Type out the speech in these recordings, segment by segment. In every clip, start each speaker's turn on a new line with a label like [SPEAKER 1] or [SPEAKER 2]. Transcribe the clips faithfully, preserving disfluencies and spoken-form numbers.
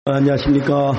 [SPEAKER 1] 안녕하십니까.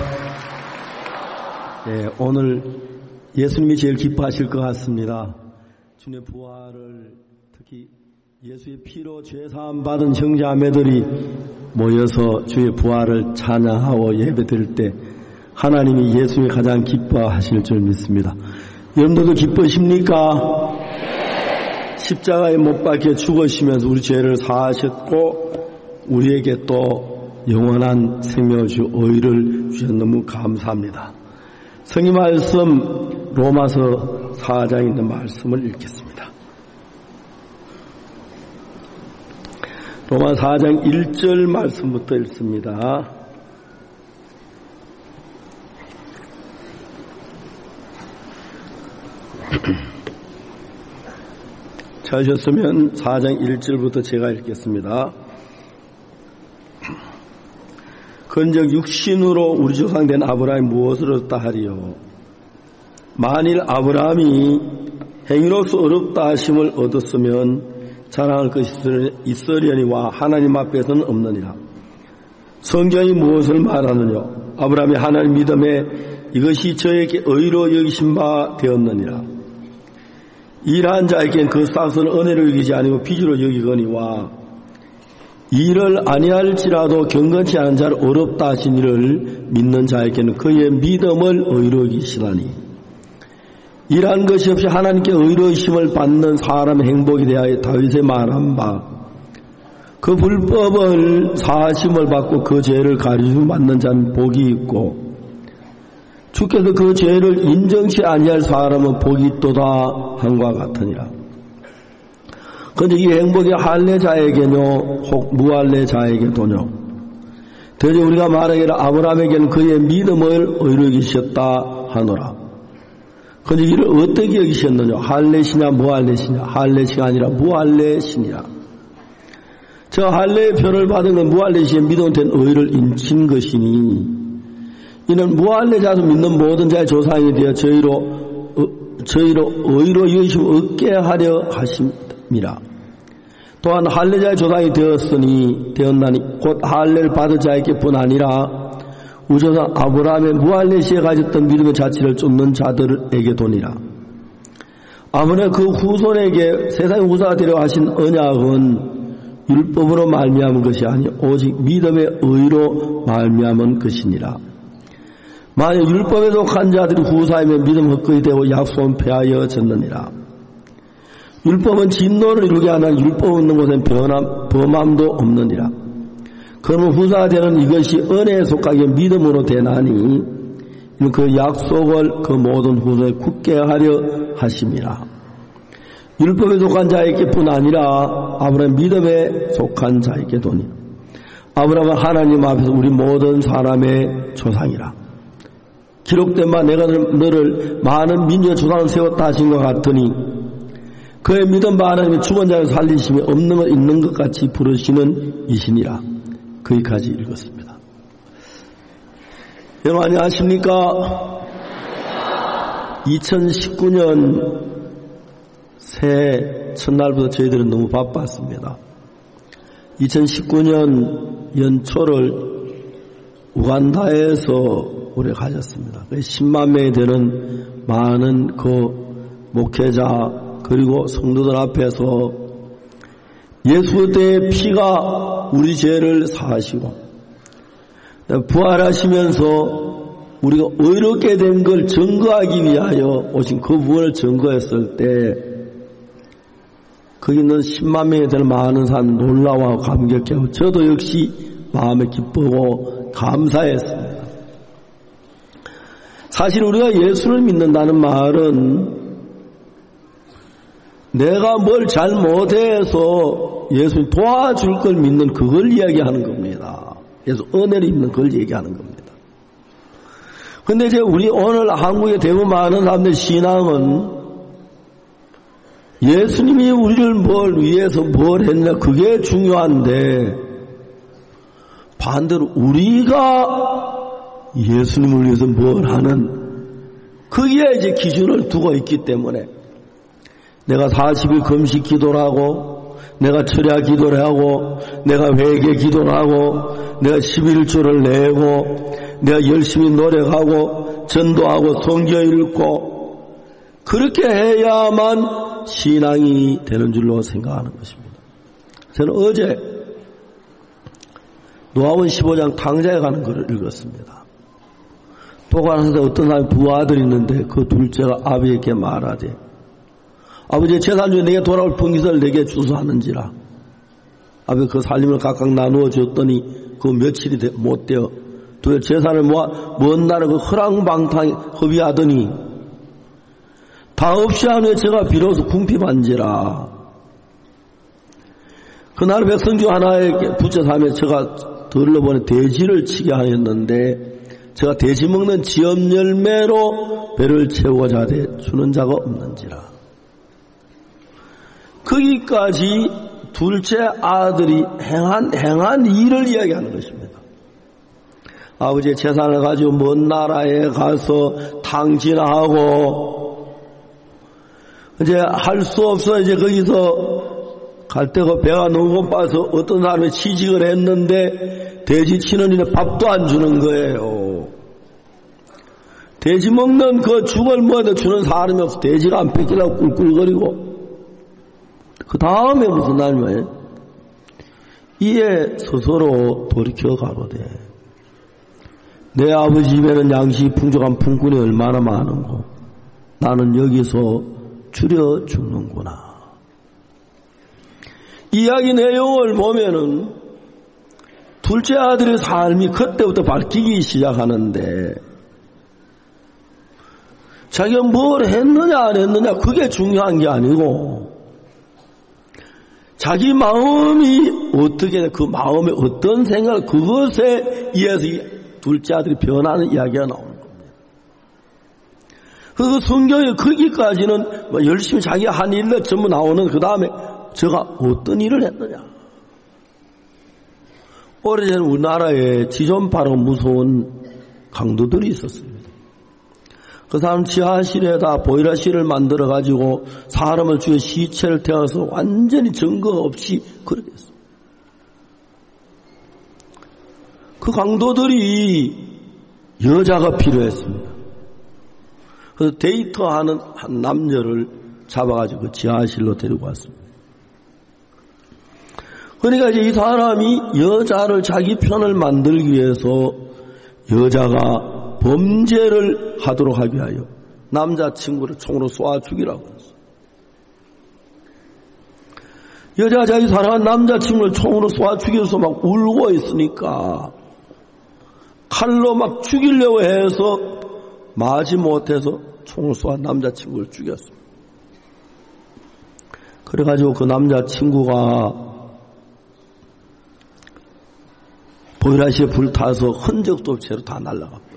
[SPEAKER 1] 네, 오늘 예수님이 제일 기뻐하실 것 같습니다. 주님의 부활을, 특히 예수의 피로 죄사함 받은 형제자매들이 모여서 주의 부활을 찬양하고 예배드릴 때 하나님이 예수님이 가장 기뻐하실 줄 믿습니다. 여러분들도 기뻐십니까? 십자가에 못 박혀 죽으시면서 우리 죄를 사하셨고 우리에게 또 영원한 생명을 주 의를 주셔서 너무 감사합니다. 성경 말씀 로마서 사 장에 있는 말씀을 읽겠습니다. 로마 사 장 일 절 말씀부터 읽습니다. 찾으셨으면 사 장 일 절부터 제가 읽겠습니다. 근즉 육신으로 우리 조상된 아브라함이 무엇을 얻었다 하리요? 만일 아브라함이 행위로서 어렵다 하심을 얻었으면 자랑할 것이 있으려니와 하나님 앞에서는 없느니라. 성경이 무엇을 말하느냐? 아브라함이 하나님 믿음에 이것이 저에게 의로 여기신 바 되었느니라. 일한 자에겐 그 싹을 은혜로 여기지 아니고 빚으로 여기거니와 이를 아니할지라도 경건치 않은 자를 어렵다 하신 이를 믿는 자에게는 그의 믿음을 의로 여기시나니 일한 것이 없이 하나님께 의로우심을 받는 사람의 행복에 대하여 다윗의 말한 바 그 불법을 사하심을 받고 그 죄를 가리줌을 받는 자는 복이 있고 주께서 그 죄를 인정치 아니할 사람은 복이 있도다 한과 같으니라. 그런데 이 행복이 할례자에게뇨 혹 무할례자에게도뇨 대저 우리가 말하기를 아브라함에게는 그의 믿음을 의로 여기셨다 하노라. 그런데 이를 어떻게 여기셨느냐? 할례시냐 무할례시냐? 할례시가 아니라 무할례시니라. 저 할례의 표를 받은 건 무할례시의 믿음된 의를 인친 것이니 이는 무할례자도 믿는 모든 자의 조상이 되어 저희로 어, 저희로 의로 여기심 얻게 하려 하심이라. 또한 할례자의 조상이 되었으니 되었나니 곧 할례를 받은 자에게뿐 아니라 우리 조상 아브라함의 무할례 시에 가졌던 믿음의 자취를 쫓는 자들에게 도니라. 아무나 그 후손에게 세상의 후사가 되려 하신 언약은 율법으로 말미암은 것이 아니 오직 믿음의 의로 말미암은 것이니라. 만약 율법에 속한 자들이 후사이면 믿음 헛거이 되고 약속은 폐하여 졌느니라. 율법은 진노를 이루게 하는 율법 없는 곳엔 변함, 범함도 없느니라. 그러면 후사가 되는 이것이 은혜에 속하게 믿음으로 되나니 그 약속을 그 모든 후손에 굳게 하려 하심이라. 율법에 속한 자에게뿐 아니라 아브라함 믿음에 속한 자에게도니 아브라함은 하나님 앞에서 우리 모든 사람의 조상이라. 기록된 바 내가 너를 많은 민족의 조상을 세웠다 하신 것 같으니 그의 믿음 바 하나님의 죽은 자를 살리심이 없는 것 있는 것 같이 부르시는 이시니라. 거기까지 읽었습니다. 여러분 안녕하십니까? 이천십구 년 새해 첫날부터 저희들은 너무 바빴습니다. 이천십구 년 연초를 우간다에서 오래 가졌습니다. 십만 명이 되는 많은 그 목회자 그리고 성도들 앞에서 예수의 피가 우리 죄를 사하시고 부활하시면서 우리가 의롭게 된 걸 증거하기 위하여 오신 그 부활을 증거했을 때 거기 있는 십만 명이 되는 많은 사람 놀라워하고 감격해하고 저도 역시 마음에 기쁘고 감사했습니다. 사실 우리가 예수를 믿는다는 말은 내가 뭘 잘못해서 예수 도와줄 걸 믿는 그걸 이야기하는 겁니다. 예수 은혜를 입는 그걸 얘기하는 겁니다. 그런데 이제 우리 오늘 한국에 대부분 많은 사람들 신앙은 예수님이 우리를 뭘 위해서 뭘 했냐 그게 중요한데 반대로 우리가 예수님을 위해서 뭘 하는 거기에 이제 기준을 두고 있기 때문에 내가 사십 일 금식 기도를 하고 내가 철야 기도를 하고 내가 회개 기도를 하고 내가 십일조를 내고 내가 열심히 노력하고 전도하고 성경 읽고 그렇게 해야만 신앙이 되는 줄로 생각하는 것입니다. 저는 어제 노아원 십오 장 탕자에 가는 글을 읽었습니다. 도관하는데 어떤 사람이 부아들이 있는데 그 둘째가 아버지에게 말하되 아버지 재산 중에 내게 돌아올 분깃을 내게 주소하는지라. 아버지 그 살림을 각각 나누어 줬더니 그 며칠이 되, 못 되어 두 재산을 모아 먼 나라 그 허랑방탕 허비하더니 다 없이 하며 제가 비로소 궁핍한지라. 그날 백성 중 하나에게 부처사면서 제가 들러보니 돼지를 치게 하였는데 제가 돼지 먹는 지엄 열매로 배를 채우고자 하되 주는 자가 없는지라. 거기까지 둘째 아들이 행한, 행한 일을 이야기하는 것입니다. 아버지의 재산을 가지고 먼 나라에 가서 탕진하고, 이제 할 수 없어, 이제 거기서 갈 때가 배가 너무 고파서 어떤 사람이 취직을 했는데 돼지 치는 일에 밥도 안 주는 거예요. 돼지 먹는 그 죽을 먹어도 주는 사람이 없어. 돼지가 안 뺏기려고 꿀꿀거리고. 그 다음에 무슨 날이에요? 이에 스스로 돌이켜 가로되 내 아버지 집에는 양식이 풍족한 품꾼이 얼마나 많은고 나는 여기서 줄여 죽는구나. 이야기 내용을 보면은 둘째 아들의 삶이 그때부터 바뀌기 시작하는데 자기가 뭘 했느냐 안 했느냐 그게 중요한 게 아니고 자기 마음이 어떻게 그 마음에 어떤 생각 그것에 의해서 둘째 아들이 변하는 이야기가 나오는 겁니다. 그 성경에 거기까지는 뭐 열심히 자기가 한 일로 전부 나오는 그 다음에 제가 어떤 일을 했느냐. 오래전 우리나라에 지존파로 무서운 강도들이 있었습니다. 그 사람 지하실에다 보일러실을 만들어가지고 사람을 죽여 시체를 태워서 완전히 증거 없이 그렇게 했습니다. 그 강도들이 여자가 필요했습니다. 그래서 데이트하는 한 남녀를 잡아가지고 그 지하실로 데리고 왔습니다. 그러니까 이제 이 사람이 여자를 자기 편을 만들기 위해서 여자가 범죄를 하도록 하기 위하여 남자친구를 총으로 쏴 죽이라고 했어요. 여자가 자기 사랑한 남자친구를 총으로 쏴 죽여서 막 울고 있으니까 칼로 막 죽이려고 해서 마지 못해서 총을 쏴 남자친구를 죽였습니다. 그래가지고 그 남자친구가 보일러실에 불타서 흔적도 없이 채로 다 날아가 버렸어요.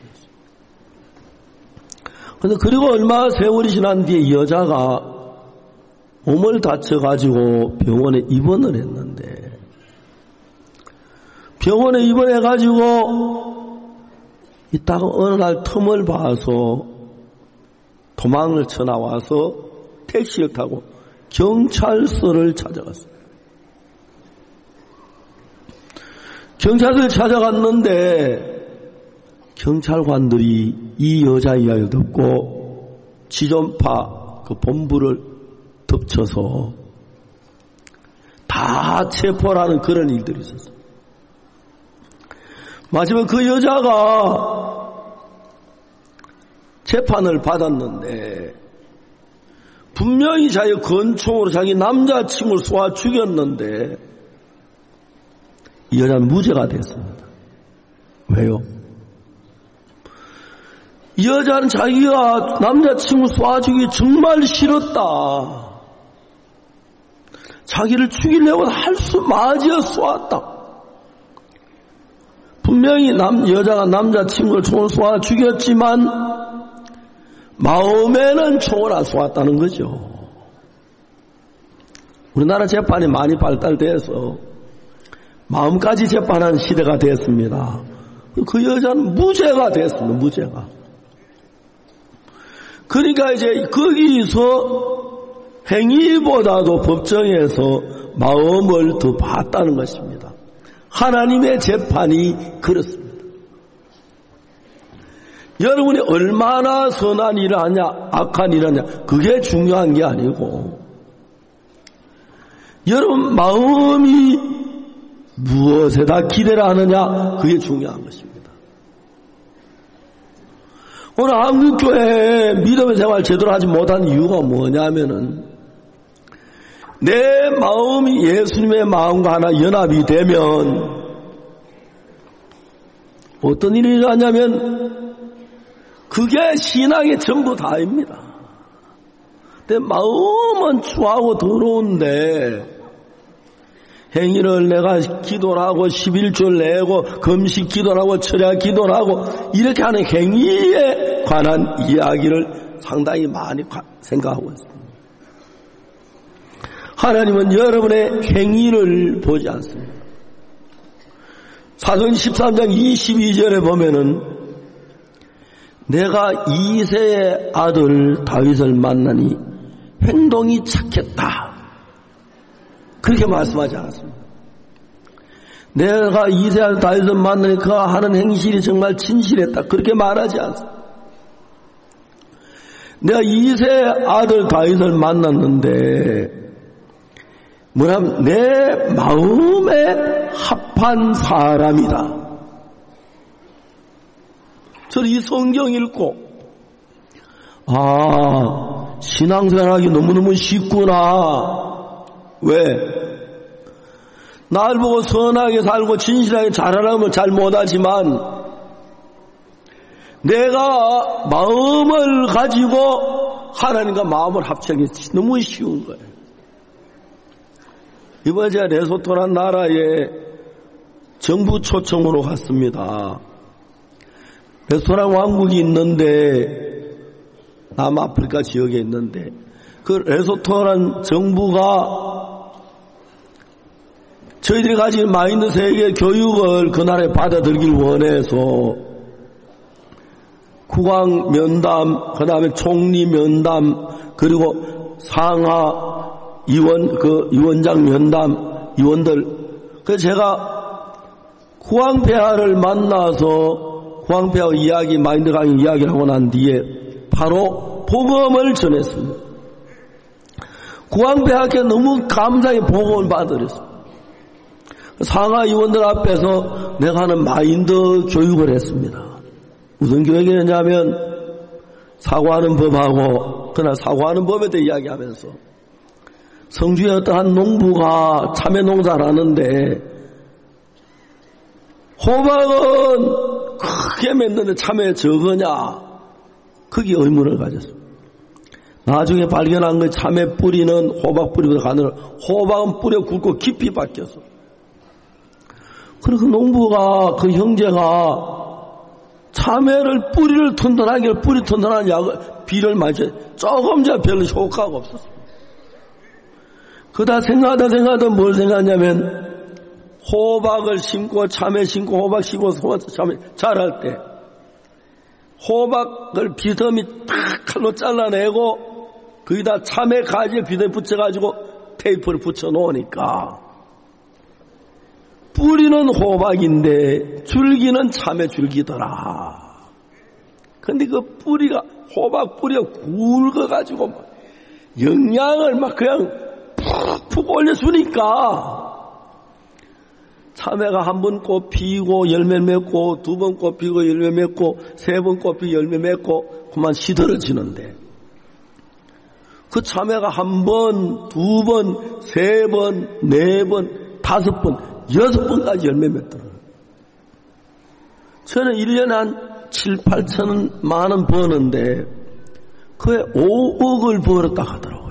[SPEAKER 1] 그런데 그리고 얼마 세월이 지난 뒤에 여자가 몸을 다쳐가지고 병원에 입원을 했는데 병원에 입원해가지고 이따가 어느 날 틈을 봐서 도망을 쳐나와서 택시를 타고 경찰서를 찾아갔어요. 경찰서에 찾아갔는데 경찰관들이 이 여자 이야기를 듣고 지존파 그 본부를 덮쳐서 다 체포하는 그런 일들이 있었어요. 마지막에 그 여자가 재판을 받았는데 분명히 자기 권총으로 자기 남자친구를 쏘아 죽였는데 이 여자는 무죄가 됐습니다. 왜요? 이 여자는 자기가 남자친구 쏘아 죽이기 정말 싫었다. 자기를 죽이려고 할 수 맞이어 쏘았다. 분명히 남, 여자가 남자친구를 총을 쏘아 죽였지만 마음에는 총을 안 쏘았다는 거죠. 우리나라 재판이 많이 발달돼서 마음까지 재판하는 시대가 됐습니다. 그 여자는 무죄가 됐습니다. 무죄가. 그러니까 이제 거기서 행위보다도 법정에서 마음을 더 봤다는 것입니다. 하나님의 재판이 그렇습니다. 여러분이 얼마나 선한 일을 하냐 악한 일을 하냐 그게 중요한 게 아니고 여러분 마음이 무엇에다 기대를 하느냐 그게 중요한 것입니다. 오늘 한국교회 믿음의 생활 제대로 하지 못한 이유가 뭐냐면은 내 마음이 예수님의 마음과 하나 연합이 되면 어떤 일이 일어나냐면 그게 신앙의 전부 다입니다. 내 마음은 추하고 더러운데 행위를 내가 기도를 하고 십일조를 내고 금식 기도를 하고 철야 기도를 하고 이렇게 하는 행위에 관한 이야기를 상당히 많이 생각하고 있습니다. 하나님은 여러분의 행위를 보지 않습니다. 사도행 십삼 장 이십이 절에 보면은 내가 이새의 아들 다윗을 만나니 행동이 착했다. 그렇게 말씀하지 않았습니다. 내가 이새의 아들 다윗을 만나니 그가 하는 행실이 정말 진실했다. 그렇게 말하지 않습니다. 내가 이새의 아들 다윗을 만났는데 뭐냐면 내 마음에 합한 사람이다. 저는 이 성경 읽고 아 신앙생활하기 너무너무 쉽구나. 왜? 날 보고 선하게 살고 진실하게 잘하려면 잘 못하지만 내가 마음을 가지고 하나님과 마음을 합치기 너무 쉬운 거예요. 이번에 제가 레소토라는 나라에 정부 초청으로 갔습니다. 레스토랑 왕국이 있는데 남아프리카 지역에 있는데 그 레소토라는 정부가 저희들이 가진 마인드 세계 교육을 그 나라에 받아들이길 원해서 국왕 면담, 그 다음에 총리 면담, 그리고 상하 의원, 그 위원장 면담, 의원들. 그래서 제가 국왕폐하를 만나서 국왕폐하 이야기, 마인드 강의 이야기를 하고 난 뒤에 바로 복음을 전했습니다. 국왕폐하께 너무 감사히 복음을 받으렸습니다. 상하 의원들 앞에서 내가 하는 마인드 교육을 했습니다. 무슨 교육이 했냐면 사과하는 법하고 그러나 사과하는 법에 대해 이야기하면서 성주에 어떠한 농부가 참외 농사를 하는데 호박은 크게 맺는데 참외 적으냐 그게 의문을 가졌습니다. 나중에 발견한 그 참외 뿌리는 호박 뿌리보다 가늘어 호박은 뿌려 굵고 깊이 박혀서 그래서 그 농부가 그 형제가 참외를 뿌리를 튼튼하게 뿌리 튼튼한 약 비를 마셔 조금씩 별로 효과가 없었습니다. 그다 생각하다 생각하다 뭘 생각하냐면 호박을 심고 참외 심고 호박 심고 참외 자랄 때 호박을 비듬이 딱 칼로 잘라내고 거기다 참외 가지에 비듬이 붙여가지고 테이프를 붙여 놓으니까 뿌리는 호박인데 줄기는 참외 줄기더라. 근데 그 뿌리가 호박 뿌리가 굵어가지고 막 영양을 막 그냥 푹푹 올려주니까 참외가 한 번 꽃 피고 열매 맺고 두 번 꽃 피고 열매 맺고 세 번 꽃 피고 열매 맺고 그만 시들어지는데 그 참외가 한 번, 두 번, 세 번, 네 번, 다섯 번 여섯 번까지 열매 맺더라고요. 저는 일 년에 한 칠, 팔천만 원 버는데 그에 오억을 벌었다 하더라고요.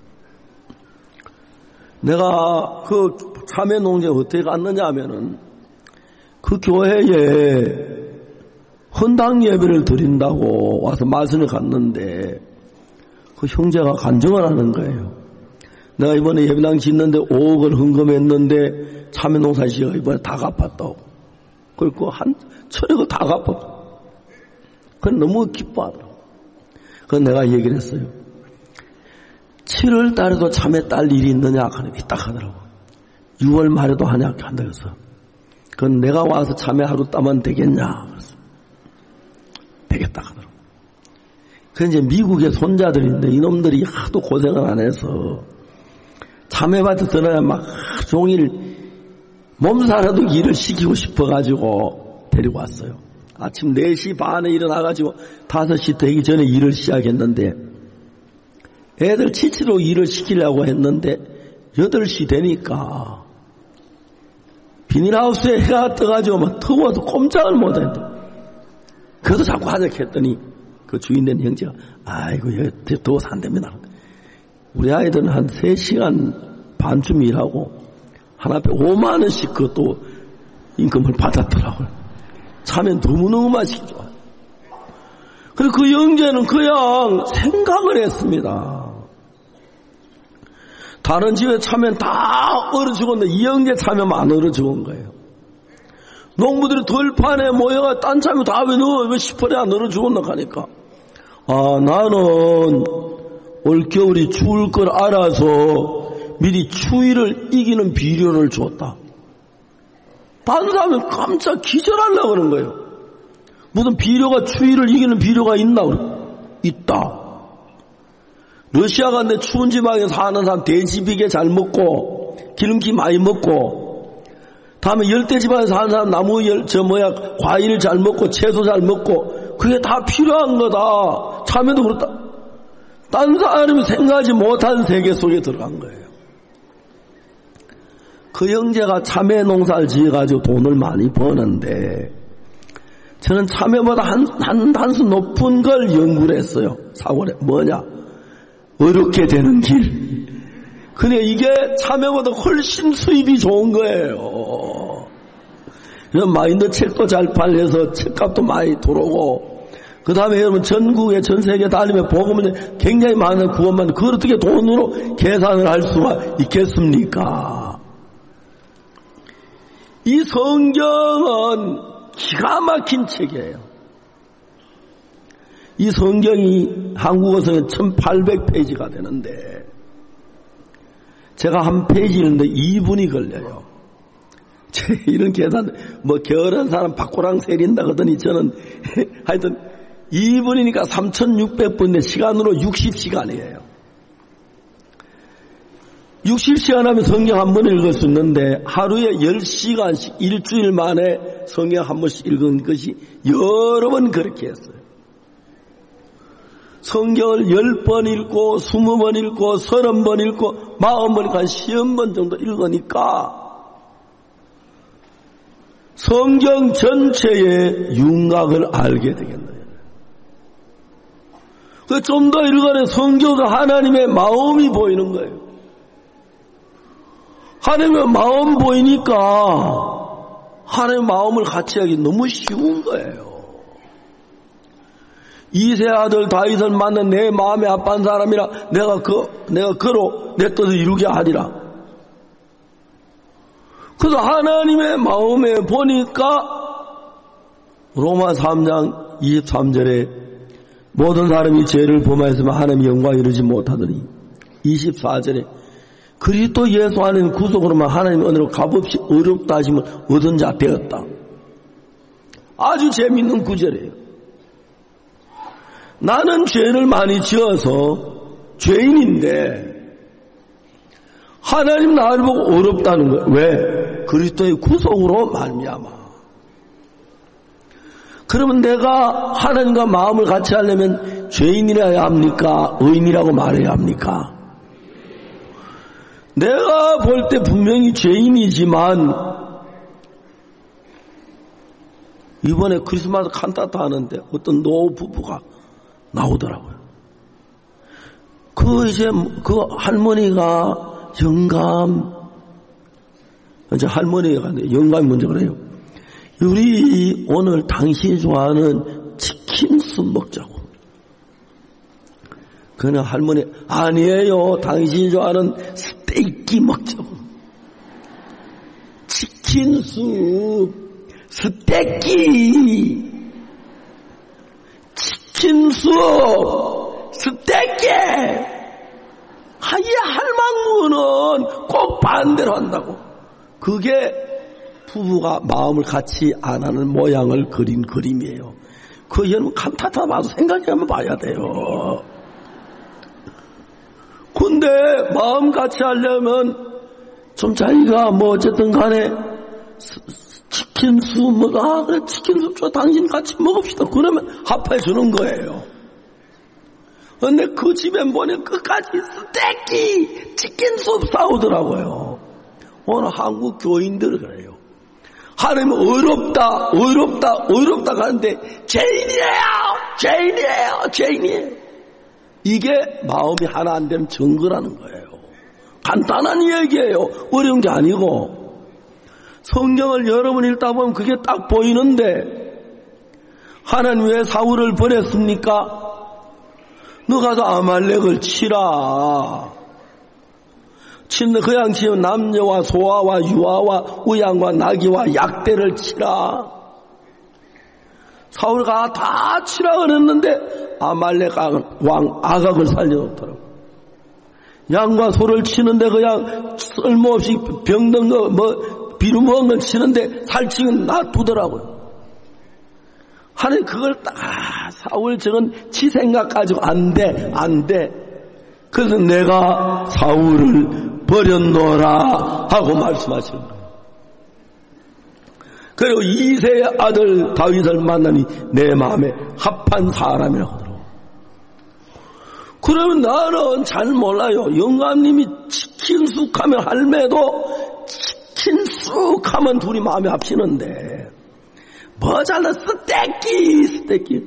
[SPEAKER 1] 내가 그 참외 농장에 어떻게 갔느냐 하면은 그 교회에 헌당 예배를 드린다고 와서 말씀을 갔는데 그 형제가 간증을 하는 거예요. 내가 이번에 예배당 짓는데 오억을 헌금했는데 참외 농사 지어 이번에 다 갚았다고. 그리고 한 철에 다 갚았고. 그건 너무 기뻐하더라고. 그건 내가 얘기를 했어요. 칠월 달에도 참외 딸 일이 있느냐? 그럼 있다 하더라고. 유월 말에도 하냐 한다 그래서 그건 내가 와서 참외 하루 따면 되겠냐 그래서 되겠다 하더라고. 그 이제 미국의 손자들인데 이놈들이 하도 고생을 안 해서 참외밭에 들어야 막 종일 몸살아도 일을 시키고 싶어가지고 데리고 왔어요. 아침 네 시 반에 일어나가지고 다섯 시 되기 전에 일을 시작했는데 애들 치치로 일을 시키려고 했는데 여덟 시 되니까 비닐하우스에 해가 떠가지고 막 더워서 꼼짝을 못했는데 그래도 자꾸 하적했더니 그 주인 된 형제가 아이고 여기 더워서 안 됩니다. 우리 아이들은 한 세 시간 반쯤 일하고 하나에 오만 원씩 그것도 임금을 받았더라고요. 참외 너무너무 맛있죠. 그리고 그 형제는 그냥 생각을 했습니다. 다른 집에 참외는 다 얼어 죽었는데 이 형제 참외만 안 얼어 죽은 거예요. 농부들이 들판에 모여가 딴 참외 다 왜 넣어? 왜 시퍼리 안 얼어 죽었나 하니까 아 나는 올겨울이 추울 걸 알아서 미리 추위를 이기는 비료를 줬다. 다른 사람은 깜짝 기절하려고 그러는 거예요. 무슨 비료가 추위를 이기는 비료가 있나? 있다. 러시아가 내 추운 지방에 사는 사람 돼지비계 잘 먹고 기름기 많이 먹고 다음에 열대 지방에 사는 사람 나무 열, 저 뭐야 과일 잘 먹고 채소 잘 먹고 그게 다 필요한 거다. 참외도 그렇다. 딴 사람이 생각하지 못한 세계 속에 들어간 거예요. 그 형제가 참외 농사를 지어가지고 돈을 많이 버는데 저는 참외보다 한, 한 단수 높은 걸 연구를 했어요. 사고를 뭐냐? 어렵게 되는 길. 근데 이게 참외보다 훨씬 수입이 좋은 거예요. 이런 마인드 책도 잘 팔려서 책값도 많이 들어오고 그 다음에 여러분 전국에 전 세계 다니면 복음은 굉장히 많은 구원만 그걸 어떻게 돈으로 계산을 할 수가 있겠습니까? 이 성경은 기가 막힌 책이에요. 이 성경이 한국어 성경 천팔백 페이지가 되는데 제가 한 페이지 읽는데 이 분이 걸려요. 이런 계산 뭐 게으른 사람 박고랑 세린다 그러더니 저는 하여튼 이 분이니까 삼천육백 분인데 시간으로 육십 시간이에요. 육십 시간 하면 성경 한 번 읽을 수 있는데 하루에 열 시간씩 일주일 만에 성경 한 번씩 읽은 것이 여러 번 그렇게 했어요. 성경을 열 번 읽고 스무 번 읽고 서른 번 읽고 마흔 번 읽고 한 시험 번 정도 읽으니까 성경 전체의 윤곽을 알게 되겠네요. 좀 더 읽어내 성경도 하나님의 마음이 보이는 거예요. 하나님의 마음 보이니까 하나님의 마음을 같이 하기 너무 쉬운 거예요. 이세 아들 다윗을 만난 내 마음의 아빠인 사람이라 내가 그 내가 그로 내 뜻을 이루게 하리라. 그래서 하나님의 마음에 보니까 로마 삼 장 이십삼 절에 모든 사람이 죄를 범하였으면 하나님의 영광을 이루지 못하더니 이십사 절에 그리스도 예수 안에는 구속으로만 하나님의 은혜로 값없이 어렵다 하심을 얻은 자 되었다. 아주 재밌는 구절이에요. 나는 죄를 많이 지어서 죄인인데 하나님 나를 보고 어렵다는 거예요. 왜? 그리스도의 구속으로 말미암아. 그러면 내가 하나님과 마음을 같이 하려면 죄인이라야 합니까? 의인이라고 말해야 합니까? 내가 볼 때 분명히 죄인이지만 이번에 크리스마스 칸타타 하는데 어떤 노 부부가 나오더라고요. 그 이제 그 할머니가 영감, 이제 할머니가 영감이 먼저 그래요. 우리 오늘 당신이 좋아하는 치킨수 먹자고. 그는 할머니 아니에요. 당신이 좋아하는 스테이크 먹자고. 치킨수, 스테이크, 치킨수, 스테이크. 하이 할망구는 꼭 반대로 한다고. 그게 부부가 마음을 같이 안 하는 모양을 그린 그림이에요. 그 여러분 칸타타 봐도 생각하면 봐야 돼요. 근데 마음 같이 하려면 좀 자기가 뭐 어쨌든 간에 치킨수 뭐가 아, 그래 치킨수 줘 당신 같이 먹읍시다. 그러면 합해 주는 거예요. 근데 그 집에 보니 끝까지 스테이크 치킨수 싸우더라고요. 오늘 한국 교인들은 그래요. 하나님은 어렵다 어렵다 어렵다 하는데 죄인이에요 죄인이에요 죄인이에요. 이게 마음이 하나 안 되면 증거라는 거예요. 간단한 얘기예요. 어려운 게 아니고. 성경을 여러분 읽다 보면 그게 딱 보이는데 하나님 왜 사울을 보냈습니까? 너 가서 아말렉을 치라. 친데 그양 치면 남녀와 소아와 유아와 우양과 나귀와 약대를 치라. 사울가 다 치라 그랬는데 아말렉 왕 아각을 살려놓더라고. 양과 소를 치는데 그냥 쓸모없이 병든 거 뭐 비루먹은 걸 치는데 살찌는 놔두더라고요. 하나님 그걸 딱 사울 저건 지 생각 가지고 안 돼, 안 돼. 그래서 내가 사울을 버렸노라 하고 말씀하시는 거예요. 그리고 이세의 아들 다윗을 만나니 내 마음에 합한 사람이라고 하더라고요. 그러면 나는 잘 몰라요. 영감님이 치킨쑥 하면 할매도 치킨쑥 하면 둘이 마음이 합치는데 뭐 잘라 스테이키 스테이키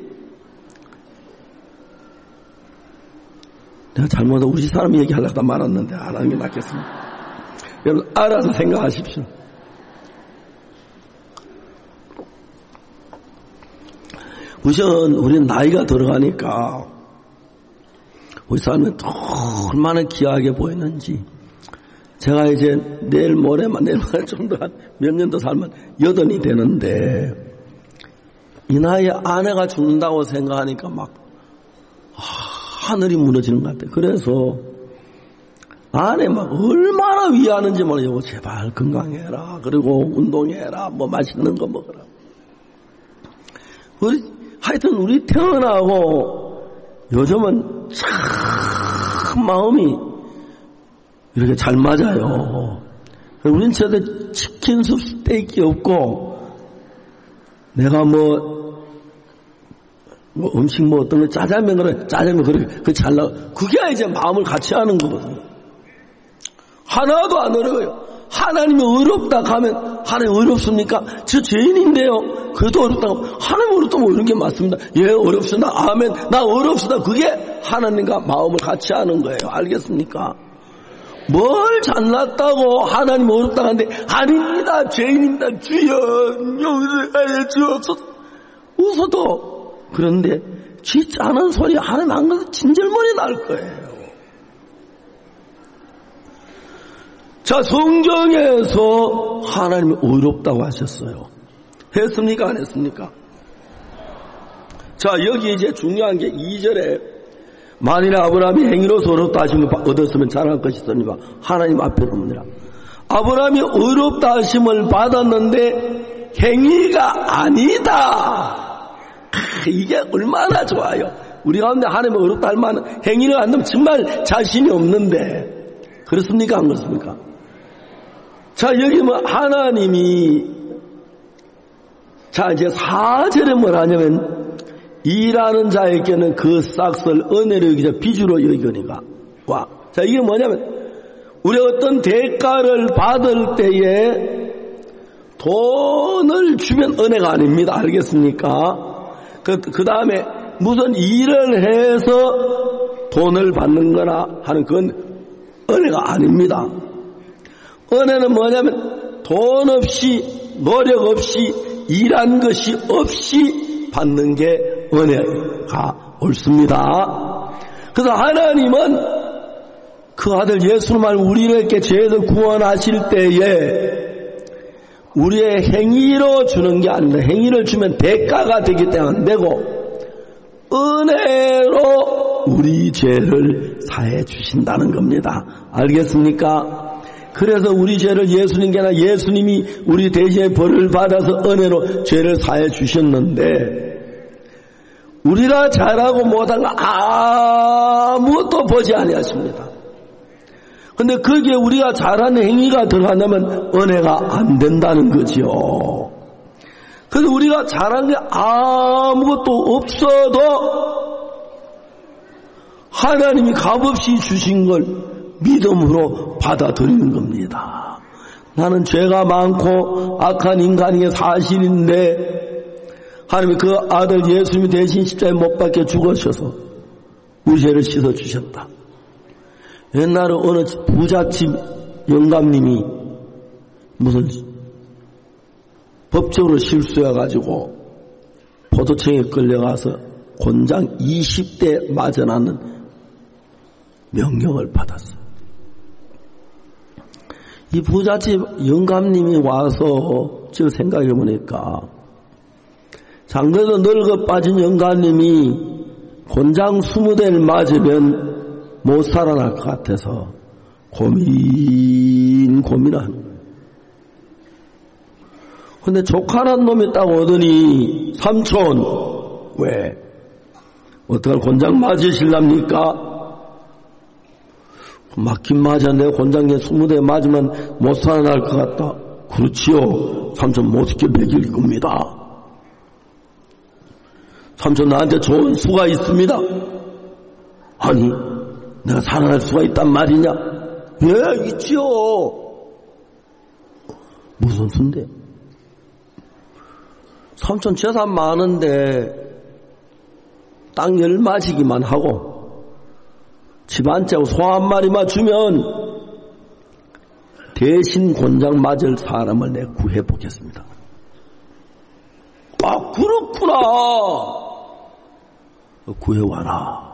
[SPEAKER 1] 내가 잘못하다 우리 사람 얘기하려다 말았는데 안 하는 게 낫겠습니다. 여러분 알아서 생각하십시오. 우선 우리는 나이가 들어가니까 우리 사람이 얼마나 귀하게 보이는지. 제가 이제 내일 모레만 내일 모레 좀 더 몇 년 더 살면 여든이 되는데 이 나이에 아내가 죽는다고 생각하니까 막 하늘이 무너지는 것 같아요. 그래서 아내 막 얼마나 위하는지 몰라요. 제발 건강해라. 그리고 운동해라. 뭐 맛있는 거 먹어라. 우리 하여튼 우리 태어나고 요즘은 참 마음이 이렇게 잘 맞아요. 우린 저도 치킨숲 스테이크 없고 내가 뭐, 뭐 음식 뭐 어떤 거 짜장면 그래 짜장면 그래 그 잘나 그게 이제 마음을 같이 하는 거거든요. 하나도 안 어려워요. 하나님이 어렵다 하면 하나님 어렵습니까? 저 죄인인데요. 그래도 어렵다 하면 하나님 어렵다면 이런 게 맞습니다. 예 어렵습니다. 아멘. 나 어렵습니다. 그게 하나님과 마음을 같이 하는 거예요. 알겠습니까? 뭘 잘났다고 하나님 어렵다 하는데 아닙니다. 죄인입니다. 주여 용서하여 주옵소서. 웃어도 그런데 쥐 짜는 소리 하나님 안 그래도 진절머리 날 거예요. 자, 성경에서 하나님이 어렵다고 하셨어요. 했습니까? 안 했습니까? 자, 여기 이제 중요한 게 이 절에 만일 아브라함이 행위로서 어렵다 하심을 얻었으면 자랑할 것이 있으니까 하나님 앞에 봅니다. 아브라함이 어렵다 하심을 받았는데 행위가 아니다. 이게 얼마나 좋아요. 우리 가운데 하나님이 어렵다 할 만한 행위를 안 하면 정말 자신이 없는데 그렇습니까? 안 그렇습니까? 자, 여기 뭐 하나님이 자 이제 사 절에 뭘 하냐면 일하는 자에게는 그 싹을 은혜로 여기자 비주로 여기니까 와. 자, 이게 뭐냐면 우리 어떤 대가를 받을 때에 돈을 주면 은혜가 아닙니다. 알겠습니까? 그, 그 다음에 무슨 일을 해서 돈을 받는 거나 하는 그건 은혜가 아닙니다. 은혜는 뭐냐면 돈 없이 노력 없이 일한 것이 없이 받는 게 은혜가 옳습니다. 그래서 하나님은 그 아들 예수님을 우리에게 죄에서 구원하실 때에 우리의 행위로 주는 게 아닙니다. 행위를 주면 대가가 되기 때문에 안 되고 은혜로 우리 죄를 사해 주신다는 겁니다. 알겠습니까? 그래서 우리 죄를 예수님께나 예수님이 우리 대신에 벌을 받아서 은혜로 죄를 사해 주셨는데 우리가 잘하고 못한 거 아무것도 보지 아니하십니다. 근데 거기에 우리가 잘하는 행위가 들어간다면 은혜가 안 된다는 거지요. 그래서 우리가 잘한 게 아무것도 없어도 하나님이 값없이 주신 걸 믿음으로 받아들이는 겁니다. 나는 죄가 많고 악한 인간인 게 사실인데 하나님이 그 아들 예수님이 대신 십자가에 못 박혀 죽으셔서 우리 죄를 씻어주셨다. 옛날에 어느 부잣집 영감님이 무슨 법적으로 실수해가지고 포도청에 끌려가서 곤장 이십 대 맞아나는 명령을 받았어요. 이 부잣집 영감님이 와서 저 생각해보니까 장래도 늙어 빠진 영감님이 곤장 스무 대를 맞으면 못 살아날 것 같아서 고민 고민하는 거예요. 근데 조카란 놈이 딱 오더니 삼촌 왜 어떡할 곤장 맞으실랍니까? 맞긴 맞았는데 곤장에 스무 대 맞으면 못 살아날 것 같다. 그렇지요. 삼촌 못있게 먹일 겁니다. 삼촌 나한테 좋은 수가 있습니다. 아니 내가 살아날 수가 있단 말이냐? 예, 있지요. 무슨 수인데? 삼촌 재산 많은데 땅 열 마시기만 하고 집 한 채하고 소 한 마리만 주면 대신 곤장 맞을 사람을 내가 구해보겠습니다. 아, 그렇구나. 구해와라.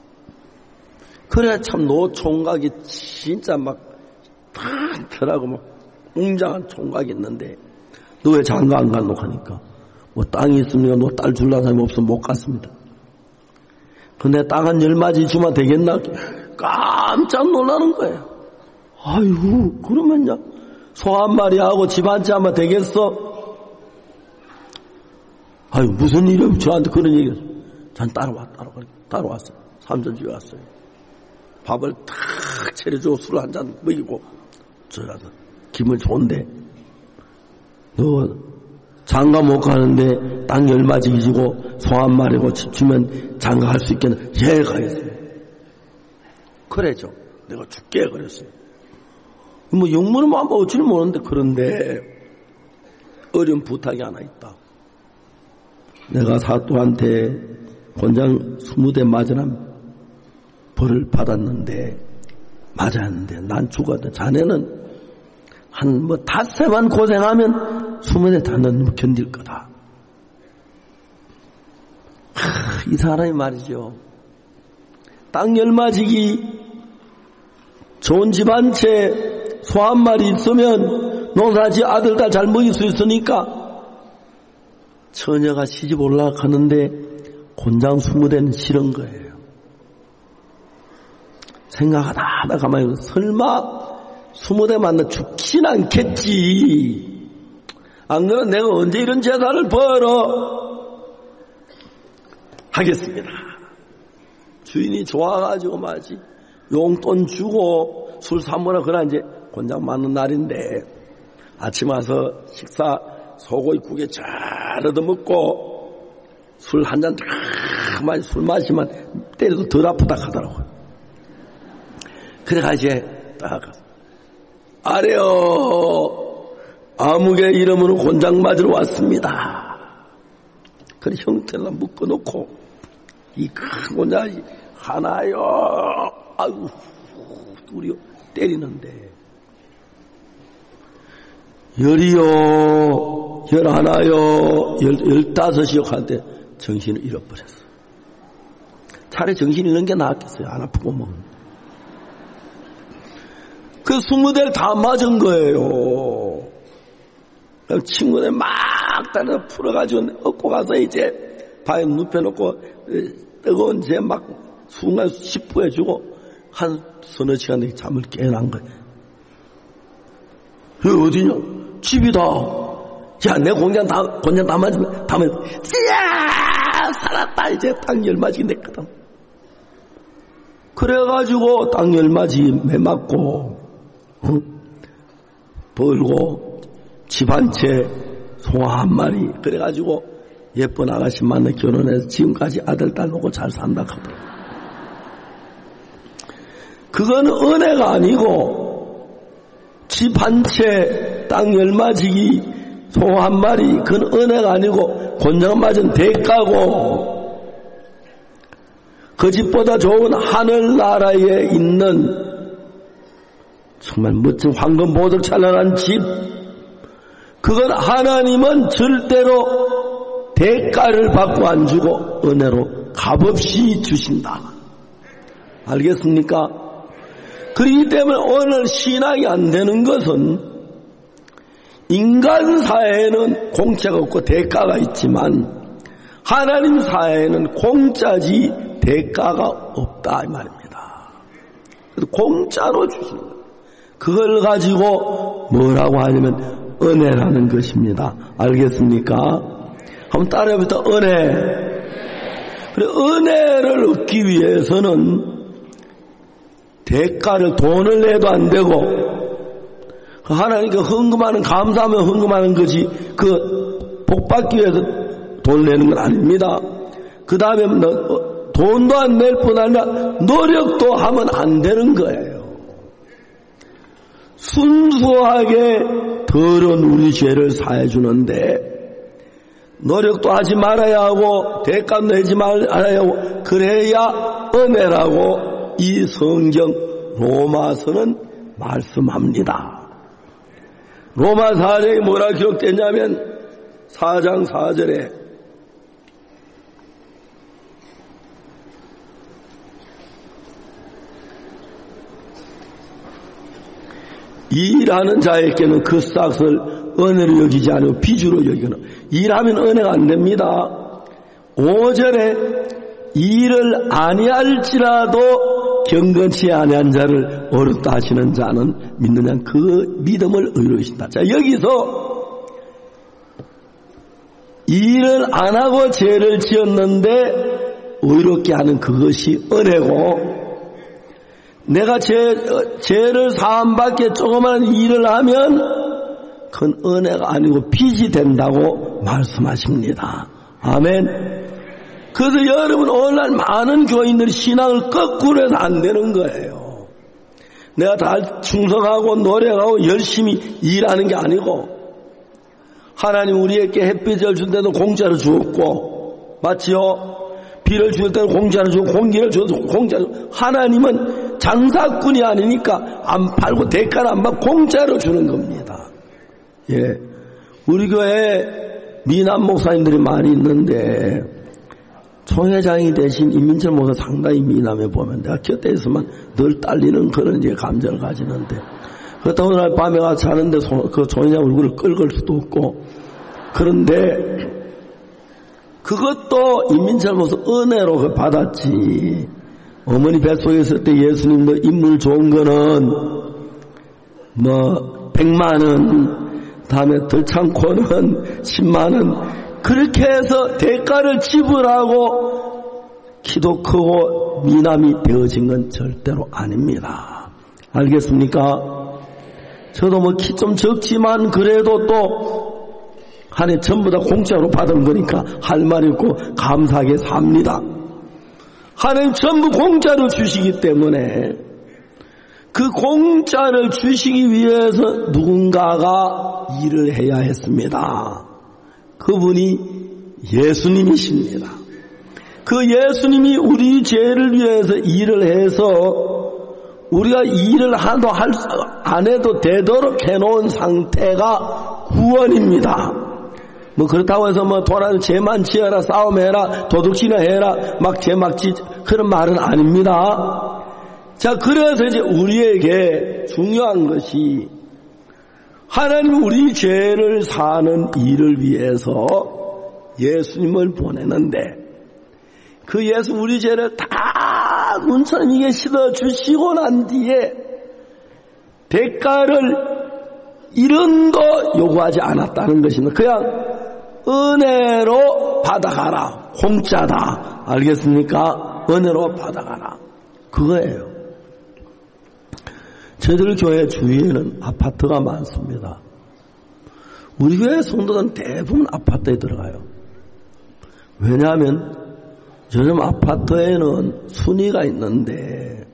[SPEAKER 1] 그래 참 노총각이 진짜 막 탁털하고 막 웅장한 총각이 있는데 너 왜 장가 안 간노 하니까 뭐 땅이 있으면 너 딸 줄라는 사람이 없으면 못 갔습니다. 근데 땅 한 열 마리 주면 되겠나? 깜짝 놀라는 거예요. 아이고 그러면요 소 한 마리 하고 집 한 채 하면 되겠어? 아유 무슨 일이야 저한테 그런 얘기를. 전 따라와 따라와 따라왔어요. 삼촌 집에 왔어요. 밥을 탁 차려주고 술 한 잔 먹이고 저라서 기분 좋은데 너 장가 못 가는데 땅 열 마리 주고 소 한 마리고 집 주면 장가할 수 있겠나? 예 가겠어요. 그래죠. 내가 죽게 그랬어요. 뭐 영문은 뭐 어찌를 모르는데 그런데 어려운 부탁이 하나 있다. 내가 사또한테 곤장 스무 대 맞으란 벌을 받았는데 맞았는데 난 죽었다. 자네는 한 뭐 닷새만 고생하면 스무 대 다는 견딜 거다. 하, 이 사람이 말이죠. 땅 열마지기 좋은 집 한 채 소 한 마리 있으면 농사지 아들 딸 잘 먹일 수 있으니까 처녀가 시집 올라가는데 곤장 스무 대는 싫은 거예요. 생각하다 하다 가만히 설마 스무 대 만나 죽진 않겠지. 안 그러면 내가 언제 이런 재산을 벌어 하겠습니다. 주인이 좋아가지고 말이지 용돈 주고 술 사먹으라 그래 이제 곤장 맞는 날인데 아침 와서 식사 소고기국에 잘 얻어먹고 술 한 잔 가만히 술 마시면 때려도 덜 아프다 하더라고요. 그래가 이제 딱 아래요 아무개 이름으로 곤장 맞으러 왔습니다. 그래 형태를 묶어놓고 이 큰 곤장이 하나요 아유 둘이요 때리는데 열이요 열하나요 열, 열다섯이요 할 때 정신을 잃어버렸어. 차라리 정신 잃는 게 낫겠어요. 안 아프고 뭐. 그 스무 대를 다 맞은 거예요. 친구들 막 따라 풀어가지고 얻고 가서 이제 바에 눕혀놓고 뜨거운 재 막 순간 식부해주고 한 서너 시간에 잠을 깨어난 거예요. 여기 어디냐? 집이다. 야, 내 공장 다, 공장 다 맞으면, 다 맞으면, 이야! 살았다. 이제 땅 열맞이 냈거든. 그래가지고 땅 열맞이 매맞고, 응? 벌고, 집 한 채, 소 한 마리. 그래가지고, 예쁜 아가씨 만나 결혼해서 지금까지 아들, 딸 놓고 잘 산다 하더라. 그건 은혜가 아니고, 집 한 채, 땅 열맞이기, 소 한 마리, 그건 은혜가 아니고, 곤장 맞은 대가고, 그 집보다 좋은 하늘나라에 있는 정말 멋진 황금 보석 찬란한 집, 그건 하나님은 절대로 대가를 받고 안 주고 은혜로 값없이 주신다. 알겠습니까? 그렇기 때문에 오늘 신앙이 안 되는 것은 인간 사회에는 공짜가 없고 대가가 있지만 하나님 사회에는 공짜지 대가가 없다 이 말입니다. 그래서 공짜로 주시는 거예요. 그걸 가지고 뭐라고 하냐면 은혜라는 것입니다. 알겠습니까? 한번 따라해보자. 은혜. 그래, 은혜를 얻기 위해서는 대가를 돈을 내도 안 되고 하나님께 헌금하는 감사하면 헌금하는 거지 그 복받기 위해서 돈 내는 건 아닙니다. 그 다음에 돈도 안 낼 뿐 아니라 노력도 하면 안 되는 거예요. 순수하게 더러운 우리 죄를 사해주는데 노력도 하지 말아야 하고 대가도 내지 말아야 하고 그래야 은혜라고 이 성경 로마서는 말씀합니다. 로마 사 장에 뭐라 기록되냐면 사 장 사 절에 일하는 자에게는 그 싹을 은혜로 여기지 않고 빚으로 여기는 일하면 은혜가 안 됩니다. 오 절에 일을 아니할지라도 경건치 아니한 자를 어렵다 하시는 자는 믿느냐 그 믿음을 의로우신다. 자 여기서 일을 안 하고 죄를 지었는데 의롭게 하는 그것이 은혜고 내가 죄, 죄를 사함받게 조그만 일을 하면 그건 은혜가 아니고 빚이 된다고 말씀하십니다. 아멘. 그래서 여러분 오늘날 많은 교인들이 신앙을 거꾸로 해서 안 되는 거예요. 내가 다 충성하고 노력하고 열심히 일하는 게 아니고 하나님 우리에게 햇빛을 줄 때도 공짜로 주었고 맞지요? 비를 줄 때도 공짜로 주고 공기를 줘도 공짜로 주고 하나님은 장사꾼이 아니니까 안 팔고 대가를 안 받고 공짜로 주는 겁니다. 예, 우리 교회에 미남 목사님들이 많이 있는데 총회장이 대신 임민철 목사 상당히 미남해 보면 내가 곁에 있으면 늘 딸리는 그런 이제 감정을 가지는데 그렇다고 오늘 밤에 가서 자는데 그 총회장 얼굴을 끌걸 수도 없고 그런데 그것도 임민철 목사 은혜로 받았지. 어머니 뱃속에 있을 때 예수님도 인물 좋은 거는 뭐 백만 원 다음에 덜창코는 십만 원 그렇게 해서 대가를 지불하고 키도 크고 미남이 되어진 건 절대로 아닙니다. 알겠습니까? 저도 뭐 키 좀 적지만 그래도 또 한 해 전부 다 공짜로 받은 거니까 할 말 있고 감사하게 삽니다. 하나님 전부 공짜로 주시기 때문에 그 공짜를 주시기 위해서 누군가가 일을 해야 했습니다. 그분이 예수님이십니다. 그 예수님이 우리 죄를 위해서 일을 해서 우리가 일을 하도 할, 안 해도 되도록 해놓은 상태가 구원입니다. 뭐 그렇다고 해서 뭐 도란 죄만 지어라 싸움해라 도둑질이나 해라 막 죄 막 지 그런 말은 아닙니다. 자 그래서 이제 우리에게 중요한 것이 하나님 우리 죄를 사는 일을 위해서 예수님을 보내는데 그 예수 우리 죄를 다 눈처럼 이게 씻어 주시고 난 뒤에 대가를 이런 거 요구하지 않았다는 것입니다. 그냥 은혜로 받아가라. 공짜다. 알겠습니까? 은혜로 받아가라. 그거예요. 저희들 교회 주위에는 아파트가 많습니다. 우리 교회 성도들은 대부분 아파트에 들어가요. 왜냐하면 요즘 아파트에는 순위가 있는데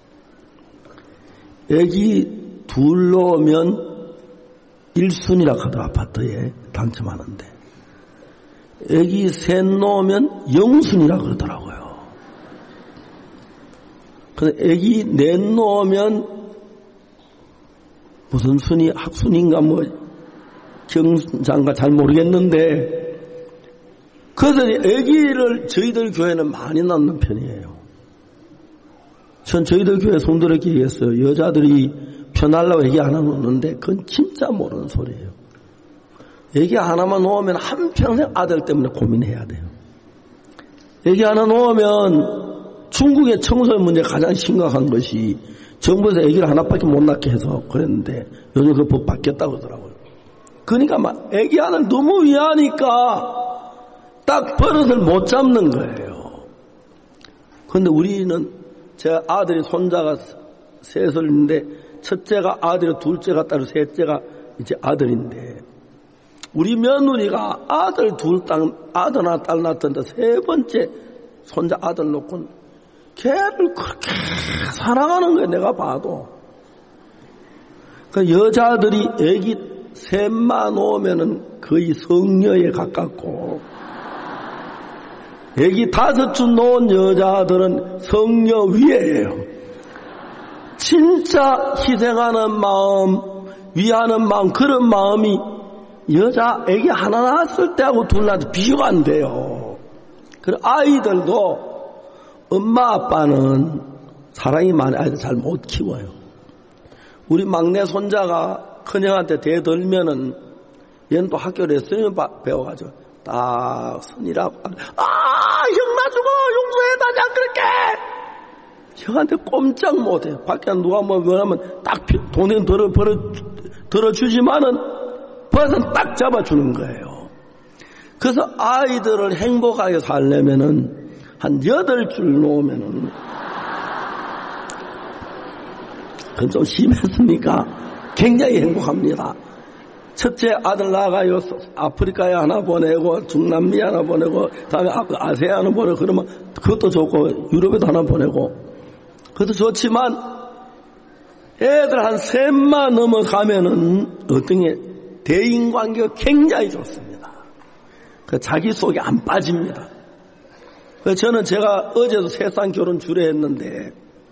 [SPEAKER 1] 애기 둘 놓으면 일 순위라 하더라. 아파트에 당첨하는데 애기 셋 놓으면 영 순위라 그러더라고요. 근데 애기 넷 놓으면 무슨 순위, 학순위인가 뭐 경장가 잘 모르겠는데 그래서 애기를 저희들 교회는 많이 낳는 편이에요. 전 저희들 교회 성도들에게 얘기했어요. 여자들이 편하려고 애기 하나 놓는데 그건 진짜 모르는 소리예요. 애기 하나만 놓으면 한평생 아들 때문에 고민해야 돼요. 애기 하나 놓으면 중국의 청소년 문제가 가장 심각한 것이 정부에서 애기를 하나밖에 못 낳게 해서 그랬는데 요즘 그 법 바뀌었다고 그러더라고요. 그러니까 막 애기 하나를 너무 위하니까 딱 버릇을 못 잡는 거예요. 그런데 우리는 제 아들이 손자가 셋인데 첫째가 아들이고 둘째가 딸이고 셋째가 이제 아들인데 우리 며느리가 아들 둘 딸, 아들 하나 딸 낳던데 세 번째 손자 아들 놓고 걔를 그렇게 사랑하는 거예요. 내가 봐도. 그 여자들이 애기 셋만 오면은 거의 성녀에 가깝고 애기 다섯 줄 놓은 여자들은 성녀 위에예요. 진짜 희생하는 마음, 위하는 마음, 그런 마음이 여자 애기 하나 낳았을 때하고 둘 낳았을 때 비교가 안 돼요. 그리고 아이들도 엄마 아빠는 사랑이 많은 아이들 잘 못 키워요. 우리 막내 손자가 큰형한테 대들면은 얘는 또 학교 레슨을 배워가지고 딱 선이라 아 형 나 죽어 용서해다냐 그렇게 형한테 꼼짝 못해요. 밖에 누가 뭐 뭐하면 딱 돈은 들어 벌어 들어주지만은 버선 딱 잡아주는 거예요. 그래서 아이들을 행복하게 살려면은 한 여덟 줄 놓으면은 그건 좀 심했습니까? 굉장히 행복합니다. 첫째 아들 나가요. 아프리카에 하나 보내고 중남미 하나 보내고 다음에 아세아나 보내고 그러면 그것도 좋고 유럽에도 하나 보내고 그것도 좋지만 애들 한 셋만 넘어가면은 어떤 게 대인관계가 굉장히 좋습니다. 그 자기 속에 안 빠집니다. 그래서 저는 제가 어제도 세상 결혼 주례했는데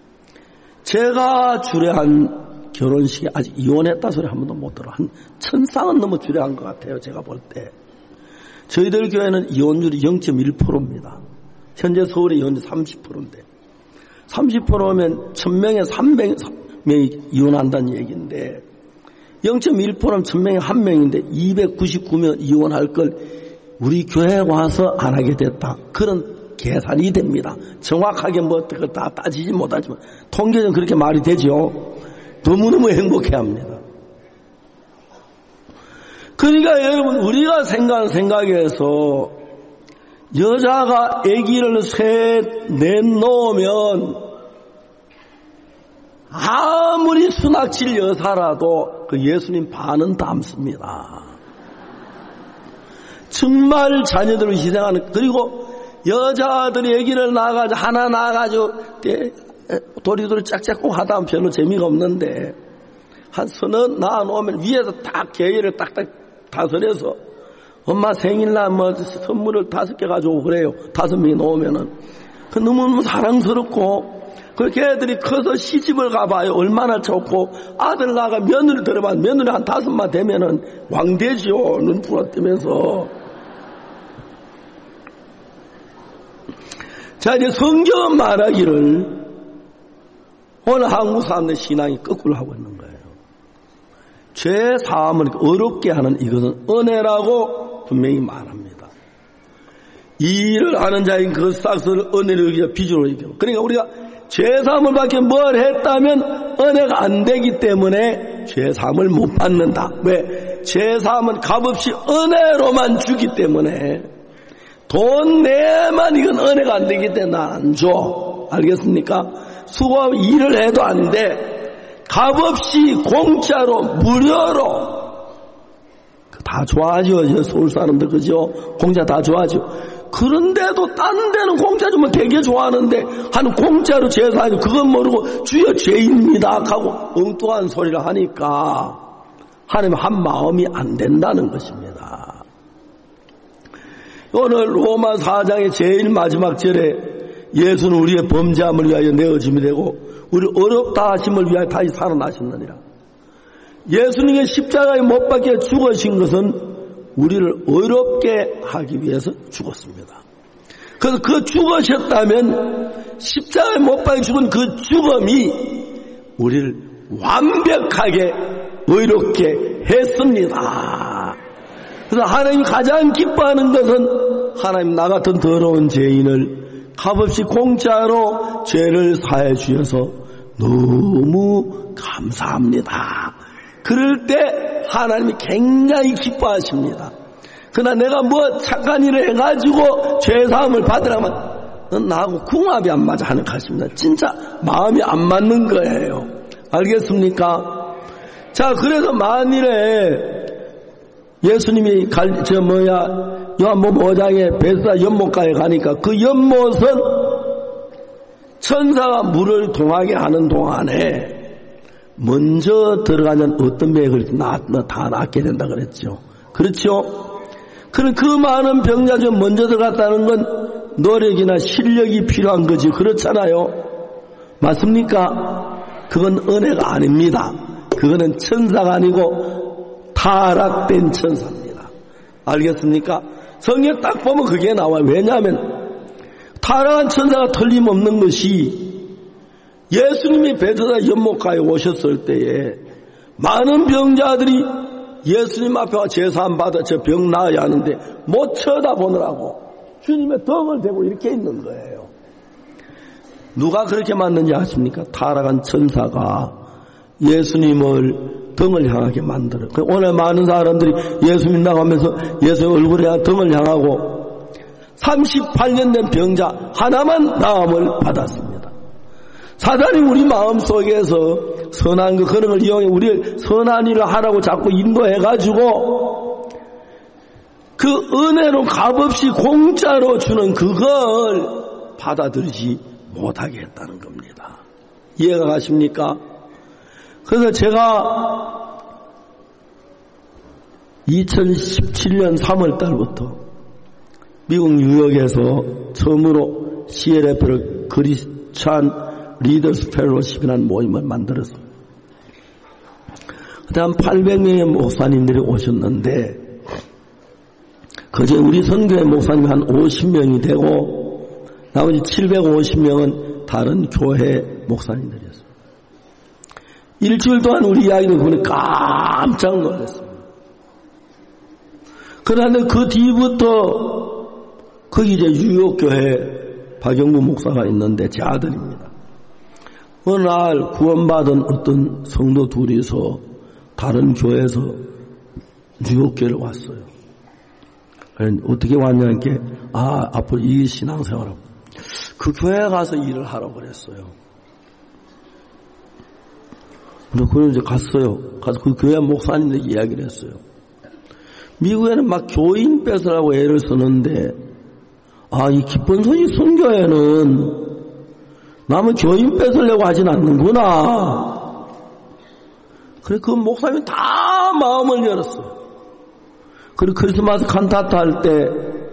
[SPEAKER 1] 제가 주례한 결혼식에 아직 이혼했다 소리 한 번도 못 들어. 한 천쌍은 넘어 주례한 것 같아요. 제가 볼 때. 저희들 교회는 이혼율이 영 점 일 퍼센트입니다. 현재 서울의 이혼율이 삼십 퍼센트인데 삼십 퍼센트면 천 명에 삼백 명이 이혼한다는 얘기인데 영 점 일 퍼센트면 천 명에 한 명인데 이백구십구 명 이혼할 걸 우리 교회에 와서 안 하게 됐다. 그런 계산이 됩니다. 정확하게 뭐 그걸 다 따지지 못하지만 통계는 그렇게 말이 되죠. 너무너무 행복해합니다. 그러니까 여러분 우리가 생각하는 생각에서 여자가 아기를 셋, 넷 놓으면 아무리 순학질 여사라도 그 예수님 반은 닮습니다. 정말 자녀들을 희생하는 그리고 여자들이 아기를 낳아가지고 하나 낳아가지고 도리도리 짝짝꿍 하다 하면 별로 재미가 없는데 한 서너 낳아놓으면 위에서 딱 계열을 딱딱 다스려서 엄마 생일날 뭐 선물을 다섯 개 가져오고 그래요. 다섯 명이 놓으면은 그 너무너무 사랑스럽고 그렇게 애들이 커서 시집을 가봐요. 얼마나 좋고 아들 낳아가 며느리 들어봐 며느리 한 다섯만 되면은 왕되지요. 눈 부러뜨면서. 자 이제 성경은 말하기를 오늘 한국 사람들 신앙이 거꾸로 하고 있는 거예요. 죄 사함을 어렵게 하는 이것은 은혜라고 분명히 말합니다. 이 일을 하는 자인 그 싹스를 은혜로 여기자 비주로 여기고 그러니까 우리가 죄사함을 받기 뭘 했다면 은혜가 안 되기 때문에 죄사함을 못 받는다. 왜? 죄사함은 값없이 은혜로만 주기 때문에 돈 내만 이건 은혜가 안 되기 때문에 난 안 줘. 알겠습니까? 수고하고 일을 해도 안 돼. 값없이 공짜로 무료로 다 좋아하죠. 서울 사람들 그죠? 공짜 다 좋아하죠. 그런데도 딴 데는 공짜 주면 되게 좋아하는데 한 공짜로 제사하죠. 그건 모르고 주여 죄입니다 하고 엉뚱한 소리를 하니까 하나님 한 마음이 안 된다는 것입니다. 오늘 로마 사 장의 제일 마지막 절에 예수는 우리의 범죄함을 위하여 내어짐이 되고 우리 어렵다 하심을 위하여 다시 살아나셨느니라. 예수님의 십자가에 못 박혀 죽으신 것은 우리를 어렵게 하기 위해서 죽었습니다. 그래서 그 죽으셨다면 십자가에 못 박혀 죽은 그 죽음이 우리를 완벽하게 의롭게 했습니다. 그래서 하나님이 가장 기뻐하는 것은 하나님 나 같은 더러운 죄인을 값없이 공짜로 죄를 사해 주셔서 너무 감사합니다. 그럴 때 하나님이 굉장히 기뻐하십니다. 그러나 내가 뭐 착한 일을 해가지고 죄사함을 받으라면 넌 나하고 궁합이 안 맞아 하는 것입니다. 진짜 마음이 안 맞는 거예요. 알겠습니까? 자, 그래서 만일에 예수님이 갈, 저 뭐야 요한복음 오 장에 베스다 연못가에 가니까 그 연못은 천사가 물을 동하게 하는 동안에 먼저 들어가면 어떤 맥을 다 낫게 된다 그랬죠. 그렇죠? 그럼 그 많은 병자 중 먼저 들어갔다는 건 노력이나 실력이 필요한 거지. 그렇잖아요. 맞습니까? 그건 은혜가 아닙니다. 그거는 천사가 아니고 타락된 천사입니다. 알겠습니까? 성경 딱 보면 그게 나와요. 왜냐하면 타락한 천사가 틀림없는 것이 예수님이 베드다 연못가에 오셨을 때에 많은 병자들이 예수님 앞에 와 제사함 받아 저 병 나아야 하는데 못 쳐다보느라고 주님의 덩을 대고 이렇게 있는 거예요. 누가 그렇게 만든지 아십니까? 타락한 천사가 예수님을 덩을 향하게 만들어요. 오늘 많은 사람들이 예수 믿는다고 하면서 예수 얼굴에 덩을 향하고 삼십팔 년 된 병자 하나만 나음을 받았습니다. 사단이 우리 마음속에서 선한 거 그런 걸 이용해 우리를 선한 일을 하라고 자꾸 인도해가지고 그 은혜로 값없이 공짜로 주는 그걸 받아들이지 못하게 했다는 겁니다. 이해가 가십니까? 그래서 제가 이천십칠 년 삼월 달부터 미국 뉴욕에서 처음으로 씨엘에프를 크리스찬 리더스 펠로십이라는 모임을 만들었어요. 그때 한 팔백 명의 목사님들이 오셨는데 그중에 우리 선교회 목사님이 한 오십 명이 되고 나머지 칠백오십 명은 다른 교회 목사님들이었어요. 일주일 동안 우리 이야기를 보니 깜짝 놀랐어요. 그런데 그 뒤부터 거기 이제 뉴욕교회 박영구 목사가 있는데 제 아들입니다. 어느 날 구원받은 어떤 성도 둘이서 다른 교회에서 뉴욕교회를 왔어요. 어떻게 왔냐니까 아 앞으로 이 신앙생활하고 그 교회에 가서 일을 하라고 그랬어요. 그래서 이제 갔어요. 가서 그 교회 목사님들 이야기를 했어요. 미국에는 막 교인 뺏으라고 애를 쓰는데 아 이 기쁜 소식 선교회는 남은 교인 뺏으려고 하진 않는구나. 그래, 그 목사님이 다 마음을 열었어요. 그리고 크리스마스 칸타타 할 때,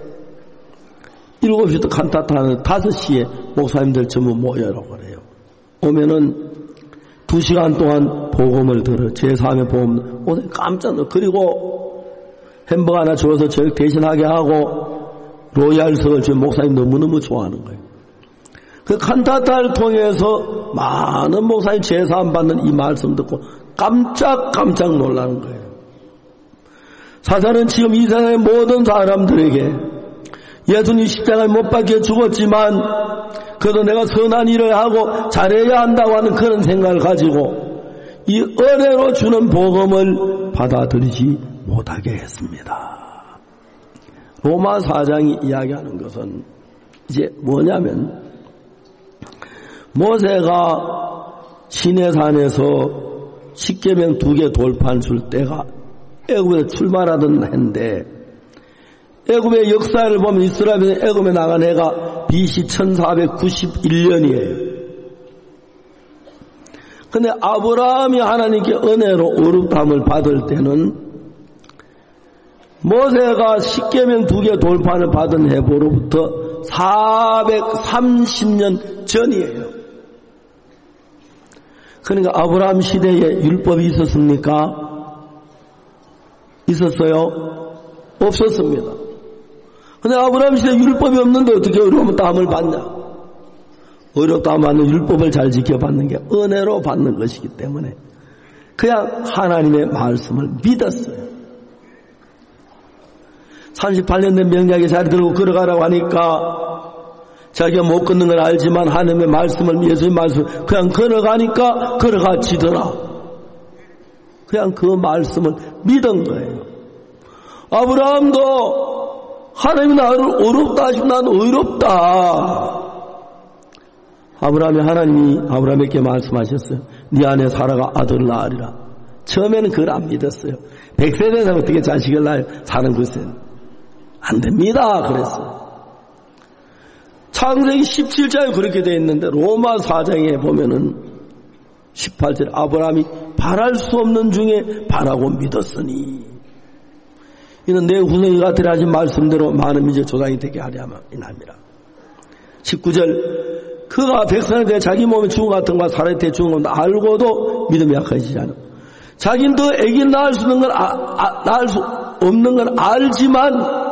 [SPEAKER 1] 일곱 시부터 칸타타 하는 다섯 시에 목사님들 전부 모여라고 그래요. 오면은 두 시간 동안 복음을 들어, 제사함의 복음, 오늘 깜짝 놀라. 그리고 햄버거 하나 줘서 저녁 대신하게 하고, 로얄석을 저 목사님 너무너무 좋아하는 거예요. 그 칸타타를 통해서 많은 목사님 제사함 받는 이 말씀 듣고 깜짝깜짝 놀라는 거예요. 사단은 지금 이 세상의 모든 사람들에게 예수님 십자가에 못 박혀 죽었지만 그래도 내가 선한 일을 하고 잘해야 한다고 하는 그런 생각을 가지고 이 은혜로 주는 복음을 받아들이지 못하게 했습니다. 로마 사 장이 이야기하는 것은 이제 뭐냐면 모세가 시내산에서 십계명 두 개 돌판 줄 때가 애굽에 출발하던 해인데 애굽의 역사를 보면 이스라엘이 애굽에 나간 해가 비씨 천사백구십일 년이에요. 근데 아브라함이 하나님께 은혜로 어렵담을 받을 때는 모세가 십계명 두 개 돌판을 받은 해보로부터 사백삼십 년 전이에요. 그러니까 아브라함 시대에 율법이 있었습니까? 있었어요? 없었습니다. 근데 아브라함 시대에 율법이 없는데 어떻게 어려운 땀을 받냐? 어렵다 하면 율법을 잘 지켜받는 게 은혜로 받는 것이기 때문에 그냥 하나님의 말씀을 믿었어요. 삼십팔 년 된 명약에 자리 들고 걸어가라고 하니까 자기가 못 걷는 걸 알지만 하나님의 말씀을, 예수의 말씀 그냥 걸어가니까 걸어가지더라. 그냥 그 말씀을 믿은 거예요. 아브라함도 하나님이 나를 어렵다 하시면 난 어렵다. 아브라함이 하나님이 아브라함에게 말씀하셨어요. 네 안에 사라가 아들을 낳으리라. 처음에는 그걸 안 믿었어요. 백 세 된 사람 어떻게 자식을 낳아요? 사는 것은 안 됩니다. 그랬어요. 창세기 십칠 장에 그렇게 되어 있는데 로마 사 장에 보면은 십팔 절 아브라함이 바랄 수 없는 중에 바라고 믿었으니 이는 내 후손이 같으라 하신 말씀대로 많은 민족 조상이 되게 하려 함이라. 십구 절 그가 백성에 대해 자기 몸에 죽은 것 같은 것과 살아에 대해 죽은 것 알고도 믿음이 약해지지 않아. 자기는 더 애기 낳을 수 있는 걸 아, 아, 낳을 수 없는 걸 알지만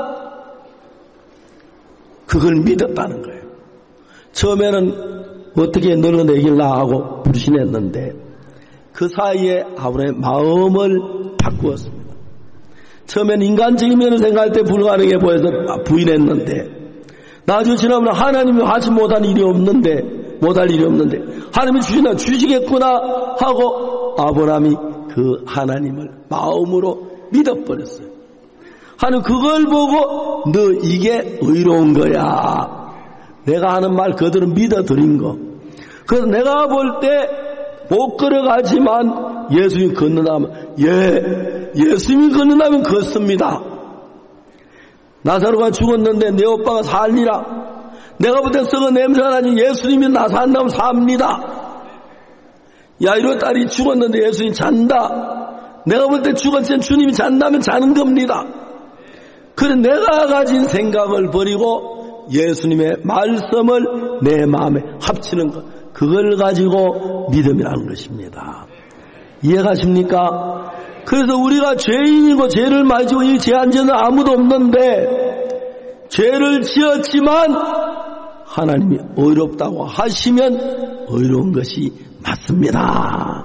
[SPEAKER 1] 그걸 믿었다는 거예요. 처음에는 어떻게 늙은 애기를 낳아하고 불신했는데 그 사이에 아브라함의 마음을 바꾸었습니다. 처음엔 인간적인 면을 생각할 때 불가능해 보여서 부인했는데 나중에 지나면 하나님이 하지 못한 일이 없는데 못할 일이 없는데 하나님이 주시나 주시겠구나 하고 아브라함이 그 하나님을 마음으로 믿어버렸어요. 하나님 그걸 보고 너 이게 의로운 거야. 내가 하는 말 그대로 믿어드린 거. 그래서 내가 볼 때 못 걸어가지만 예수님이 걷는다면 예, 예수님이 걷는다면 걷습니다. 나사로가 죽었는데 내 오빠가 살리라. 내가 볼 때 썩은 냄새가 나지 예수님이 나 산다면 삽니다. 야이로 딸이 죽었는데 예수님이 잔다. 내가 볼 때 죽었을 때 주님이 잔다면 자는 겁니다. 그래 내가 가진 생각을 버리고 예수님의 말씀을 내 마음에 합치는 것, 그걸 가지고 믿음이라는 것입니다. 이해가십니까? 그래서 우리가 죄인이고 죄를 많이 지고 이 죄한 죄는 아무도 없는데 죄를 지었지만 하나님이 의롭다고 하시면 의로운 것이 맞습니다.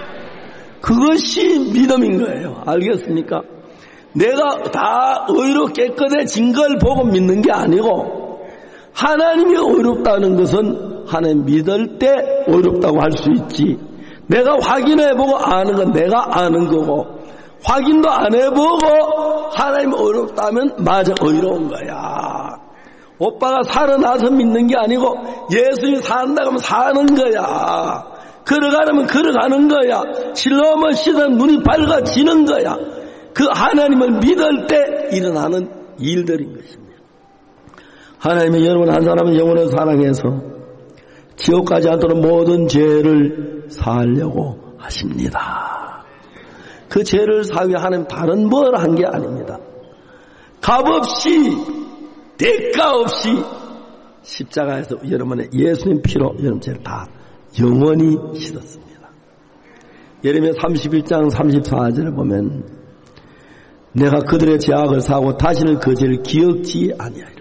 [SPEAKER 1] 그것이 믿음인 거예요. 알겠습니까? 내가 다 의롭게 깨끗해진 걸 보고 믿는 게 아니고 하나님이 의롭다는 것은 하나님 믿을 때 의롭다고 할 수 있지. 내가 확인해보고 아는 건 내가 아는 거고 확인도 안 해보고 하나님 의롭다면 맞아 의로운 거야. 오빠가 살아나서 믿는 게 아니고 예수님이 산다고 하면 사는 거야. 걸어가려면 걸어가는 거야. 실로만 시선 눈이 밝아지는 거야. 그 하나님을 믿을 때 일어나는 일들인 것입니다. 하나님이 여러분 한 사람은 영원을 사랑해서 지옥 가지 않도록 모든 죄를 사하려고 하십니다. 그 죄를 사하기 위해 하나님 다른 뭘 한 게 아닙니다. 값없이 대가 없이 십자가에서 여러분의 예수님 피로 여러분 죄를 다 영원히 씻었습니다. 예레미야 삼십일 장 삼십사 절을 보면 내가 그들의 죄악을 사하고 다시는 그 죄를 기억지 아니하리라.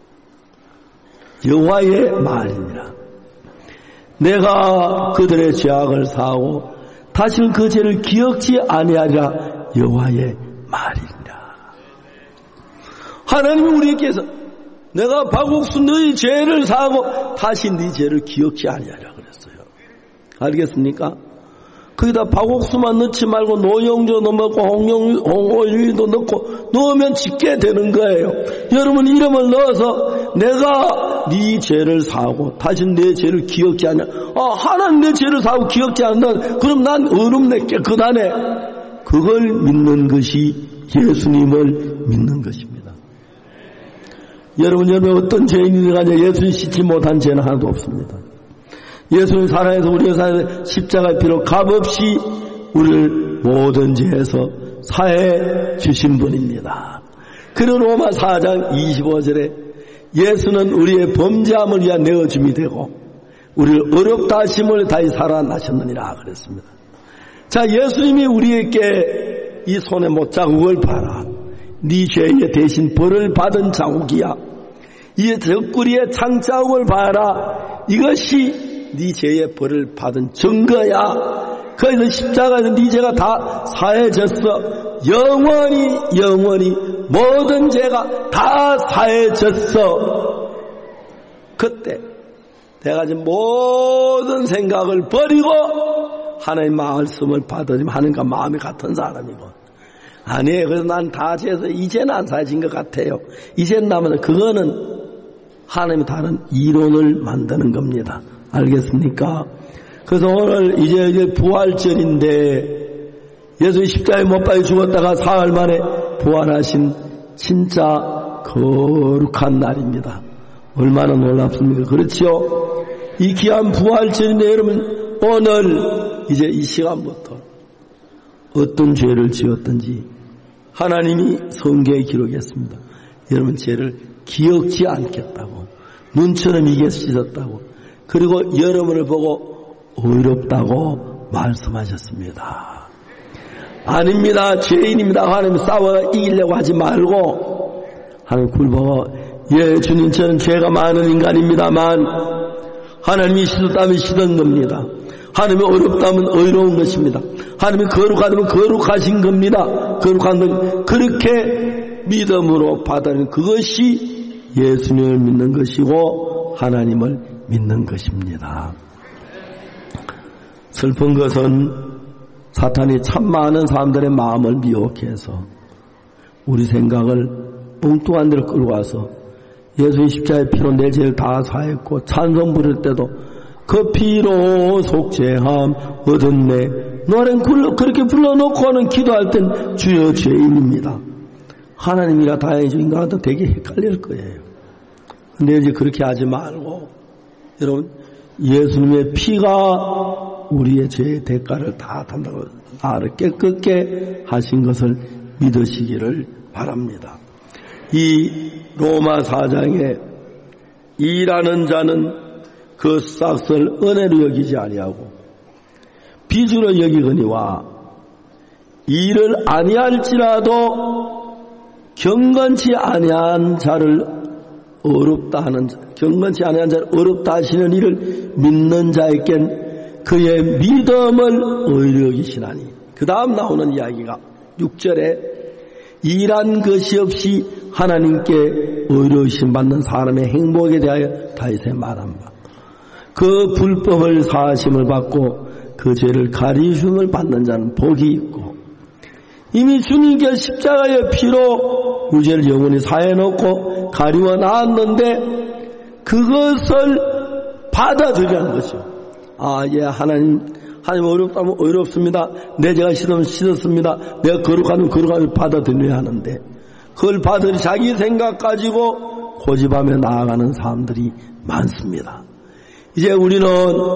[SPEAKER 1] 여호와의 말이니라. 내가 그들의 죄악을 사하고 다시는 그 죄를 기억지 아니하리라. 여호와의 말이니라. 하나님이 우리에게서 내가 박옥수 너희 죄를 사하고 다시 네 죄를 기억지 아니하리라 그랬어요. 알겠습니까? 거기다 박옥수만 넣지 말고 노영조도 넣고 홍영, 홍오유도 넣고 넣으면 짓게 되는 거예요. 여러분 이름을 넣어서 내가 네 죄를 사하고 다시 내 죄를 기억지 않냐. 아, 하나님 내 죄를 사하고 기억지 않는다. 그럼 난 어렵네 깨끗하네. 그걸 믿는 것이 예수님을 믿는 것입니다. 여러분 여러분 어떤 죄인이 가냐 예수님 씻지 못한 죄는 하나도 없습니다. 예수님 살아서 우리가 살아서 십자가의 피로 값없이 우리를 모든 죄에서 사해 주신 분입니다. 그런 로마 사 장 이십오 절에 예수는 우리의 범죄함을 위한 내어줌이 되고 우리를 어렵다 하심을 다시 살아나셨느니라 그랬습니다. 자, 예수님이 우리에게 이 손에 못자국을 봐라. 네 죄에 대신 벌을 받은 자국이야. 이 적구리의 창자국을 봐라. 이것이 네 죄의 벌을 받은 증거야. 그래서 십자가에서 네 죄가 다 사해졌어. 영원히 영원히 모든 죄가 다 사해졌어. 그때 내가 지금 모든 생각을 버리고 하나님 말씀을 받으면 하나님과 마음이 같은 사람이고 아니에요. 그래서 난 다 죄에서 이제는 안 사해진 것 같아요. 이제는 남은 그거는 하나님이 다른 이론을 만드는 겁니다. 알겠습니까? 그래서 오늘 이제, 이제 부활절인데 예수님 십자가에 못 박혀 죽었다가 사흘 만에 부활하신 진짜 거룩한 날입니다. 얼마나 놀랍습니까? 그렇죠? 이 귀한 부활절인데 여러분 오늘 이제 이 시간부터 어떤 죄를 지었든지 하나님이 성경에 기록했습니다. 여러분 죄를 기억지 않겠다고 눈처럼 이겨 씻었다고 그리고 여러분을 보고 의롭다고 말씀하셨습니다. 아닙니다. 죄인입니다. 하나님 싸워 이기려고 하지 말고 하나님 굴보고 예 주님 저는 죄가 많은 인간입니다만 하나님이 씻었다면 씻은 겁니다. 하나님이 어렵다면 어려운 것입니다. 하나님이 거룩하다면 거룩하신 겁니다. 거룩한 건 그렇게 믿음으로 받아들이는 그것이 예수님을 믿는 것이고 하나님을 믿는 것입니다. 슬픈 것은 사탄이 참 많은 사람들의 마음을 미혹해 해서 우리 생각을 엉뚱한 데로 끌고 와서 예수의 십자가의 피로 내 죄를 다 사했고 찬송 부를 때도 그 피로 속죄함 얻었네 노래는 그렇게 불러놓고는 기도할 땐 주여 죄인입니다. 하나님이라 다행히 인간한테 되게 헷갈릴 거예요. 근데 이제 그렇게 하지 말고 여러분 예수님의 피가 우리의 죄의 대가를 다 탄다고 나를 깨끗게 하신 것을 믿으시기를 바랍니다. 이 로마 사 장에 일하는 자는 그 싹을 은혜로 여기지 아니하고 빚으로 여기거니와 일을 아니할지라도 경건치 아니한 자를 어렵다 하는 자, 경건치 아니한 자를 어렵다 하시는 이를 믿는 자에겐 그의 믿음을 의로 여기시나니 그 다음 나오는 이야기가 육 절에 일한 것이 없이 하나님께 의로우심 받는 사람의 행복에 대하여 다윗의 말한 바 그 불법을 사하심을 받고 그 죄를 가리심을 받는 자는 복이 있고 이미 주님께 십자가의 피로 우리 죄를 영원히 사해놓고 가리워 놨는데 그것을 받아들이는 것이죠. 아, 예, 하나님 하나님 어렵다면 어렵습니다. 내 죄가 씻으면 씻었습니다. 내가 거룩하면 거룩하면 받아들여야 하는데 그걸 받아들이 자기 생각 가지고 고집하며 나아가는 사람들이 많습니다. 이제 우리는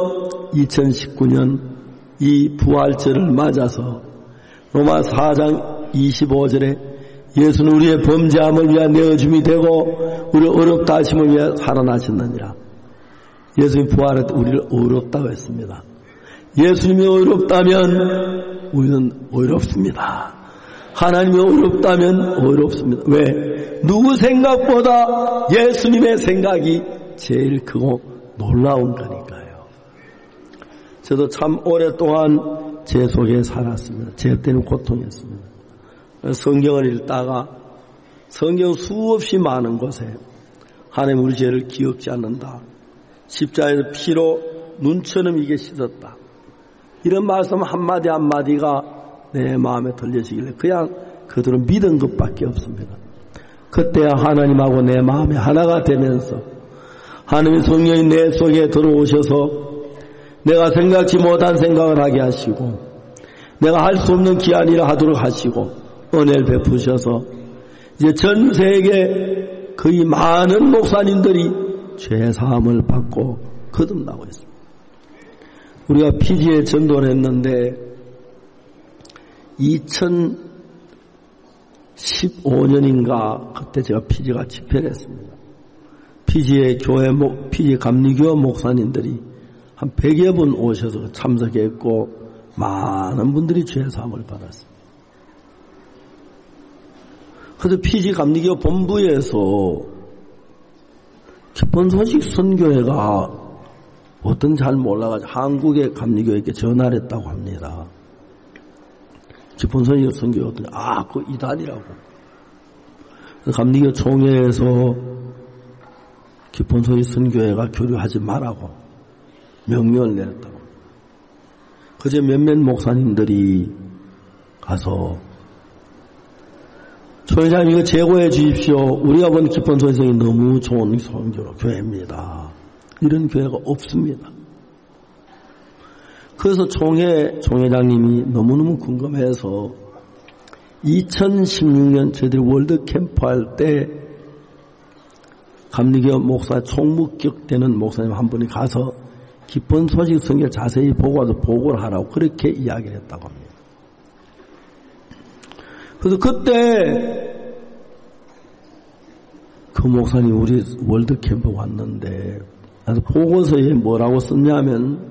[SPEAKER 1] 이천십구 년 이 부활절을 맞아서 로마 사 장 이십오 절에 예수는 우리의 범죄함을 위한 내어줌이 되고 우리를 어렵다 하심을 위해 살아나셨느니라. 예수님이 부활할 때 우리를 어렵다고 했습니다. 예수님이 어렵다면 우리는 어렵습니다. 하나님이 어렵다면 어렵습니다. 왜? 누구 생각보다 예수님의 생각이 제일 크고 놀라운 거니까요. 저도 참 오랫동안 죄 속에 살았습니다. 죄 때문에 고통했습니다. 성경을 읽다가 성경 수없이 많은 곳에 하나님 우리 죄를 기억지 않는다. 십자가에서 피로 눈처럼 이게 씻었다. 이런 말씀 한마디 한마디가 내 마음에 들려지길래 그냥 그들은 믿은 것밖에 없습니다. 그때야 하나님하고 내 마음이 하나가 되면서 하나님의 성령이 내 속에 들어오셔서 내가 생각지 못한 생각을 하게 하시고 내가 할 수 없는 귀한 일을 하도록 하시고 은혜를 베푸셔서 이제 전 세계 거의 많은 목사님들이 죄사함을 받고 거듭나고 있습니다. 우리가 피지에 전도를 했는데 이천십오 년인가 그때 제가 피지가 집회를 했습니다. 피지의 교회 목, 피지 감리교 목사님들이 한 백여 분 오셔서 참석했고 많은 분들이 죄사함을 받았습니다. 그래서 피지 감리교 본부에서 기쁜 소식 선교회가 어떤 잘 몰라가지고 한국의 감리교회에게 전화를 했다고 합니다. 기쁜 소식 선교회 어떤 아, 그 이단이라고. 감리교 총회에서 기쁜 소식 선교회가 교류하지 말라고 명령을 내렸다고. 그제 몇몇 목사님들이 가서 총회장님 이거 제고해 주십시오. 우리가 본 기쁜 소식이 너무 좋은 선교로 교회입니다. 이런 교회가 없습니다. 그래서 총회, 총회장님이 너무너무 궁금해서 이천십육 년 저희들이 월드 캠프 할 때 감리교 목사 총무격되는 목사님 한 분이 가서 기쁜 소식 성경을 자세히 보고 와서 보고를 하라고 그렇게 이야기를 했다고 합니다. 그래서 그때 그 목사님이 우리 월드 캠프 왔는데 그래서 보고서에 뭐라고 썼냐면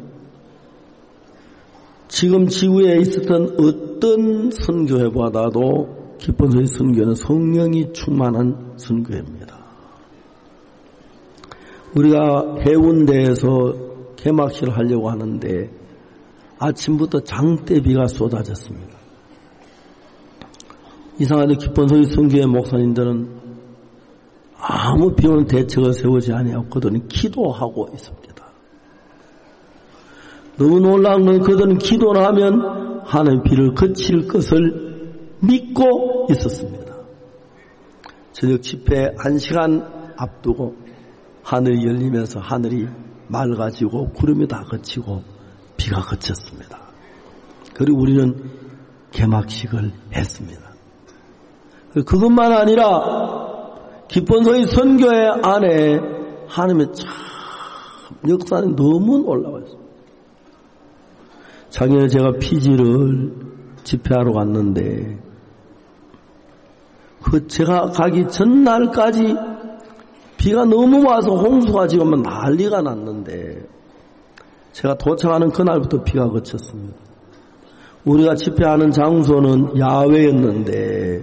[SPEAKER 1] 지금 지구에 있었던 어떤 선교회보다도 기쁜 소식 선교는 성령이 충만한 선교회입니다. 우리가 해운대에서 개막식을 하려고 하는데 아침부터 장대비가 쏟아졌습니다. 이상하게 기쁜 소식 선교회 목사님들은 아무 비오는 대책을 세우지 아니하고 그들은 기도하고 있습니다. 너무 놀라운 건 그들은 기도를 하면 하나님 비를 그칠 것을 믿고 있었습니다. 저녁 집회 한 시간 앞두고 하늘이 열리면서 하늘이 맑아지고 구름이 다 그치고 비가 그쳤습니다. 그리고 우리는 개막식을 했습니다. 그것만 아니라 기쁜 소식 선교회 안에 하나님의 참 역사는 너무 올라와 있습니다. 작년에 제가 피지를 집회하러 갔는데 그 제가 가기 전날까지 비가 너무 와서 홍수가 지금 난리가 났는데 제가 도착하는 그날부터 비가 그쳤습니다. 우리가 집회하는 장소는 야외였는데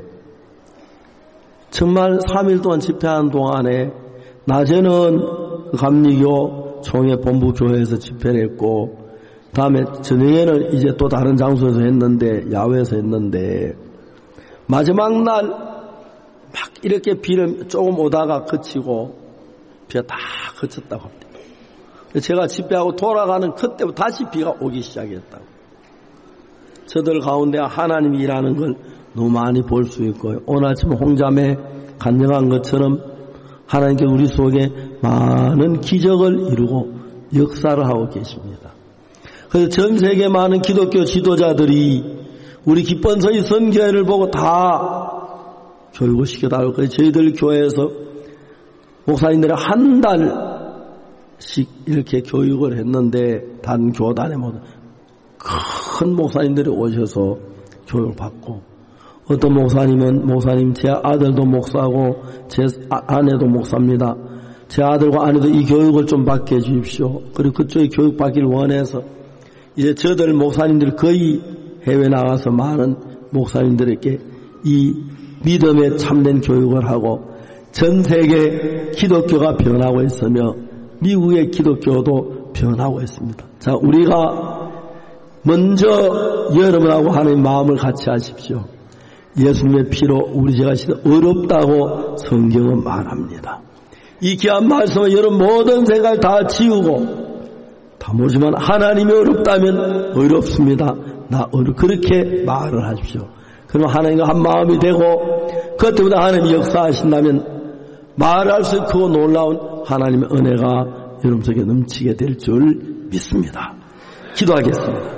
[SPEAKER 1] 정말 삼 일 동안 집회하는 동안에 낮에는 감리교 총회 본부 교회에서 집회를 했고 다음에 저녁에는 이제 또 다른 장소에서 했는데 야외에서 했는데 마지막 날 막 이렇게 비를 조금 오다가 그치고 비가 다 그쳤다고 합니다. 제가 집회하고 돌아가는 그때부터 다시 비가 오기 시작했다고. 저들 가운데 하나님이 일하는 걸 너무 많이 볼 수 있고요. 오늘 아침 홍자매 간증한 것처럼 하나님께서 우리 속에 많은 기적을 이루고 역사를 하고 계십니다. 그래서 전 세계 많은 기독교 지도자들이 우리 기쁜 소식 선교회를 보고 다 교육을 시켜달라고. 그래서 저희들 교회에서 목사님들이 한 달씩 이렇게 교육을 했는데 단 교단에 모두 큰 목사님들이 오셔서 교육을 받고 어떤 목사님은 목사님 제 아들도 목사고 제 아내도 목사입니다. 제 아들과 아내도 이 교육을 좀 받게 해주십시오. 그리고 그쪽에 교육 받기를 원해서 이제 저들 목사님들이 거의 해외 나가서 많은 목사님들에게 이 믿음에 참된 교육을 하고 전 세계 기독교가 변하고 있으며 미국의 기독교도 변하고 있습니다. 자, 우리가 먼저 여러분하고 하나님 마음을 같이 하십시오. 예수님의 피로 우리 죄가 씻어 어렵다고 성경은 말합니다. 이 귀한 말씀을 여러분 모든 생각을 다 지우고 다 모르지만 하나님이 어렵다면 어렵습니다. 나 어렵 그렇게 말을 하십시오. 그럼 하나님과 한 마음이 되고 그것 때문에 하나님이 역사하신다면 말할 수 있고 놀라운 하나님의 은혜가 여러분 속에 넘치게 될 줄 믿습니다. 기도하겠습니다.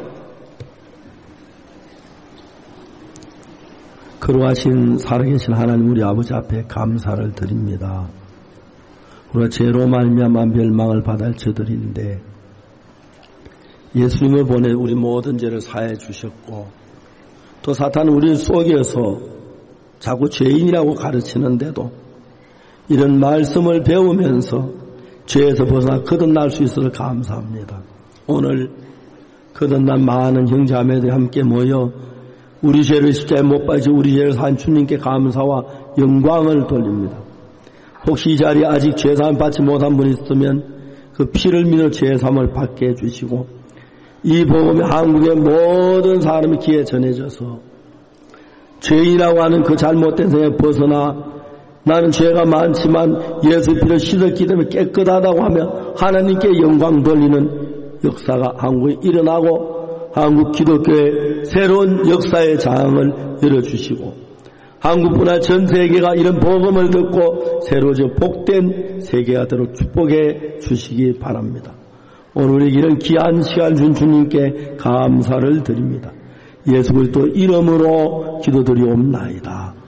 [SPEAKER 1] 거룩하신 살아계신 하나님 우리 아버지 앞에 감사를 드립니다. 우리가 죄로 말미암아 멸망을 받을 저들인데 예수님을 보내 우리 모든 죄를 사해 주셨고 또 사탄은 우리를 속여서 자꾸 죄인이라고 가르치는데도 이런 말씀을 배우면서 죄에서 벗어나 거듭날 수 있어서 감사합니다. 오늘 거듭난 많은 형제자매들이 함께 모여 우리 죄를 십자가에 못 박으시고 우리 죄를 산 주님께 감사와 영광을 돌립니다. 혹시 이 자리에 아직 죄사함 받지 못한 분이 있으면 그 피를 믿어 죄사함을 받게 해주시고 이 복음이 한국의 모든 사람의 귀에 전해져서 죄인이라고 하는 그 잘못된 생각에 벗어나 나는 죄가 많지만 예수 피를 씻었기 때문에 깨끗하다고 하며 하나님께 영광 돌리는 역사가 한국에 일어나고 한국 기독교의 새로운 역사의 장을 열어주시고 한국뿐 아니라 전 세계가 이런 복음을 듣고 새로워져 복된 세계가 되도록 축복해 주시기 바랍니다. 오늘 우리에게 이런 귀한 시간 준 주님께 감사를 드립니다. 예수 그리스도 이름으로 기도드리옵나이다.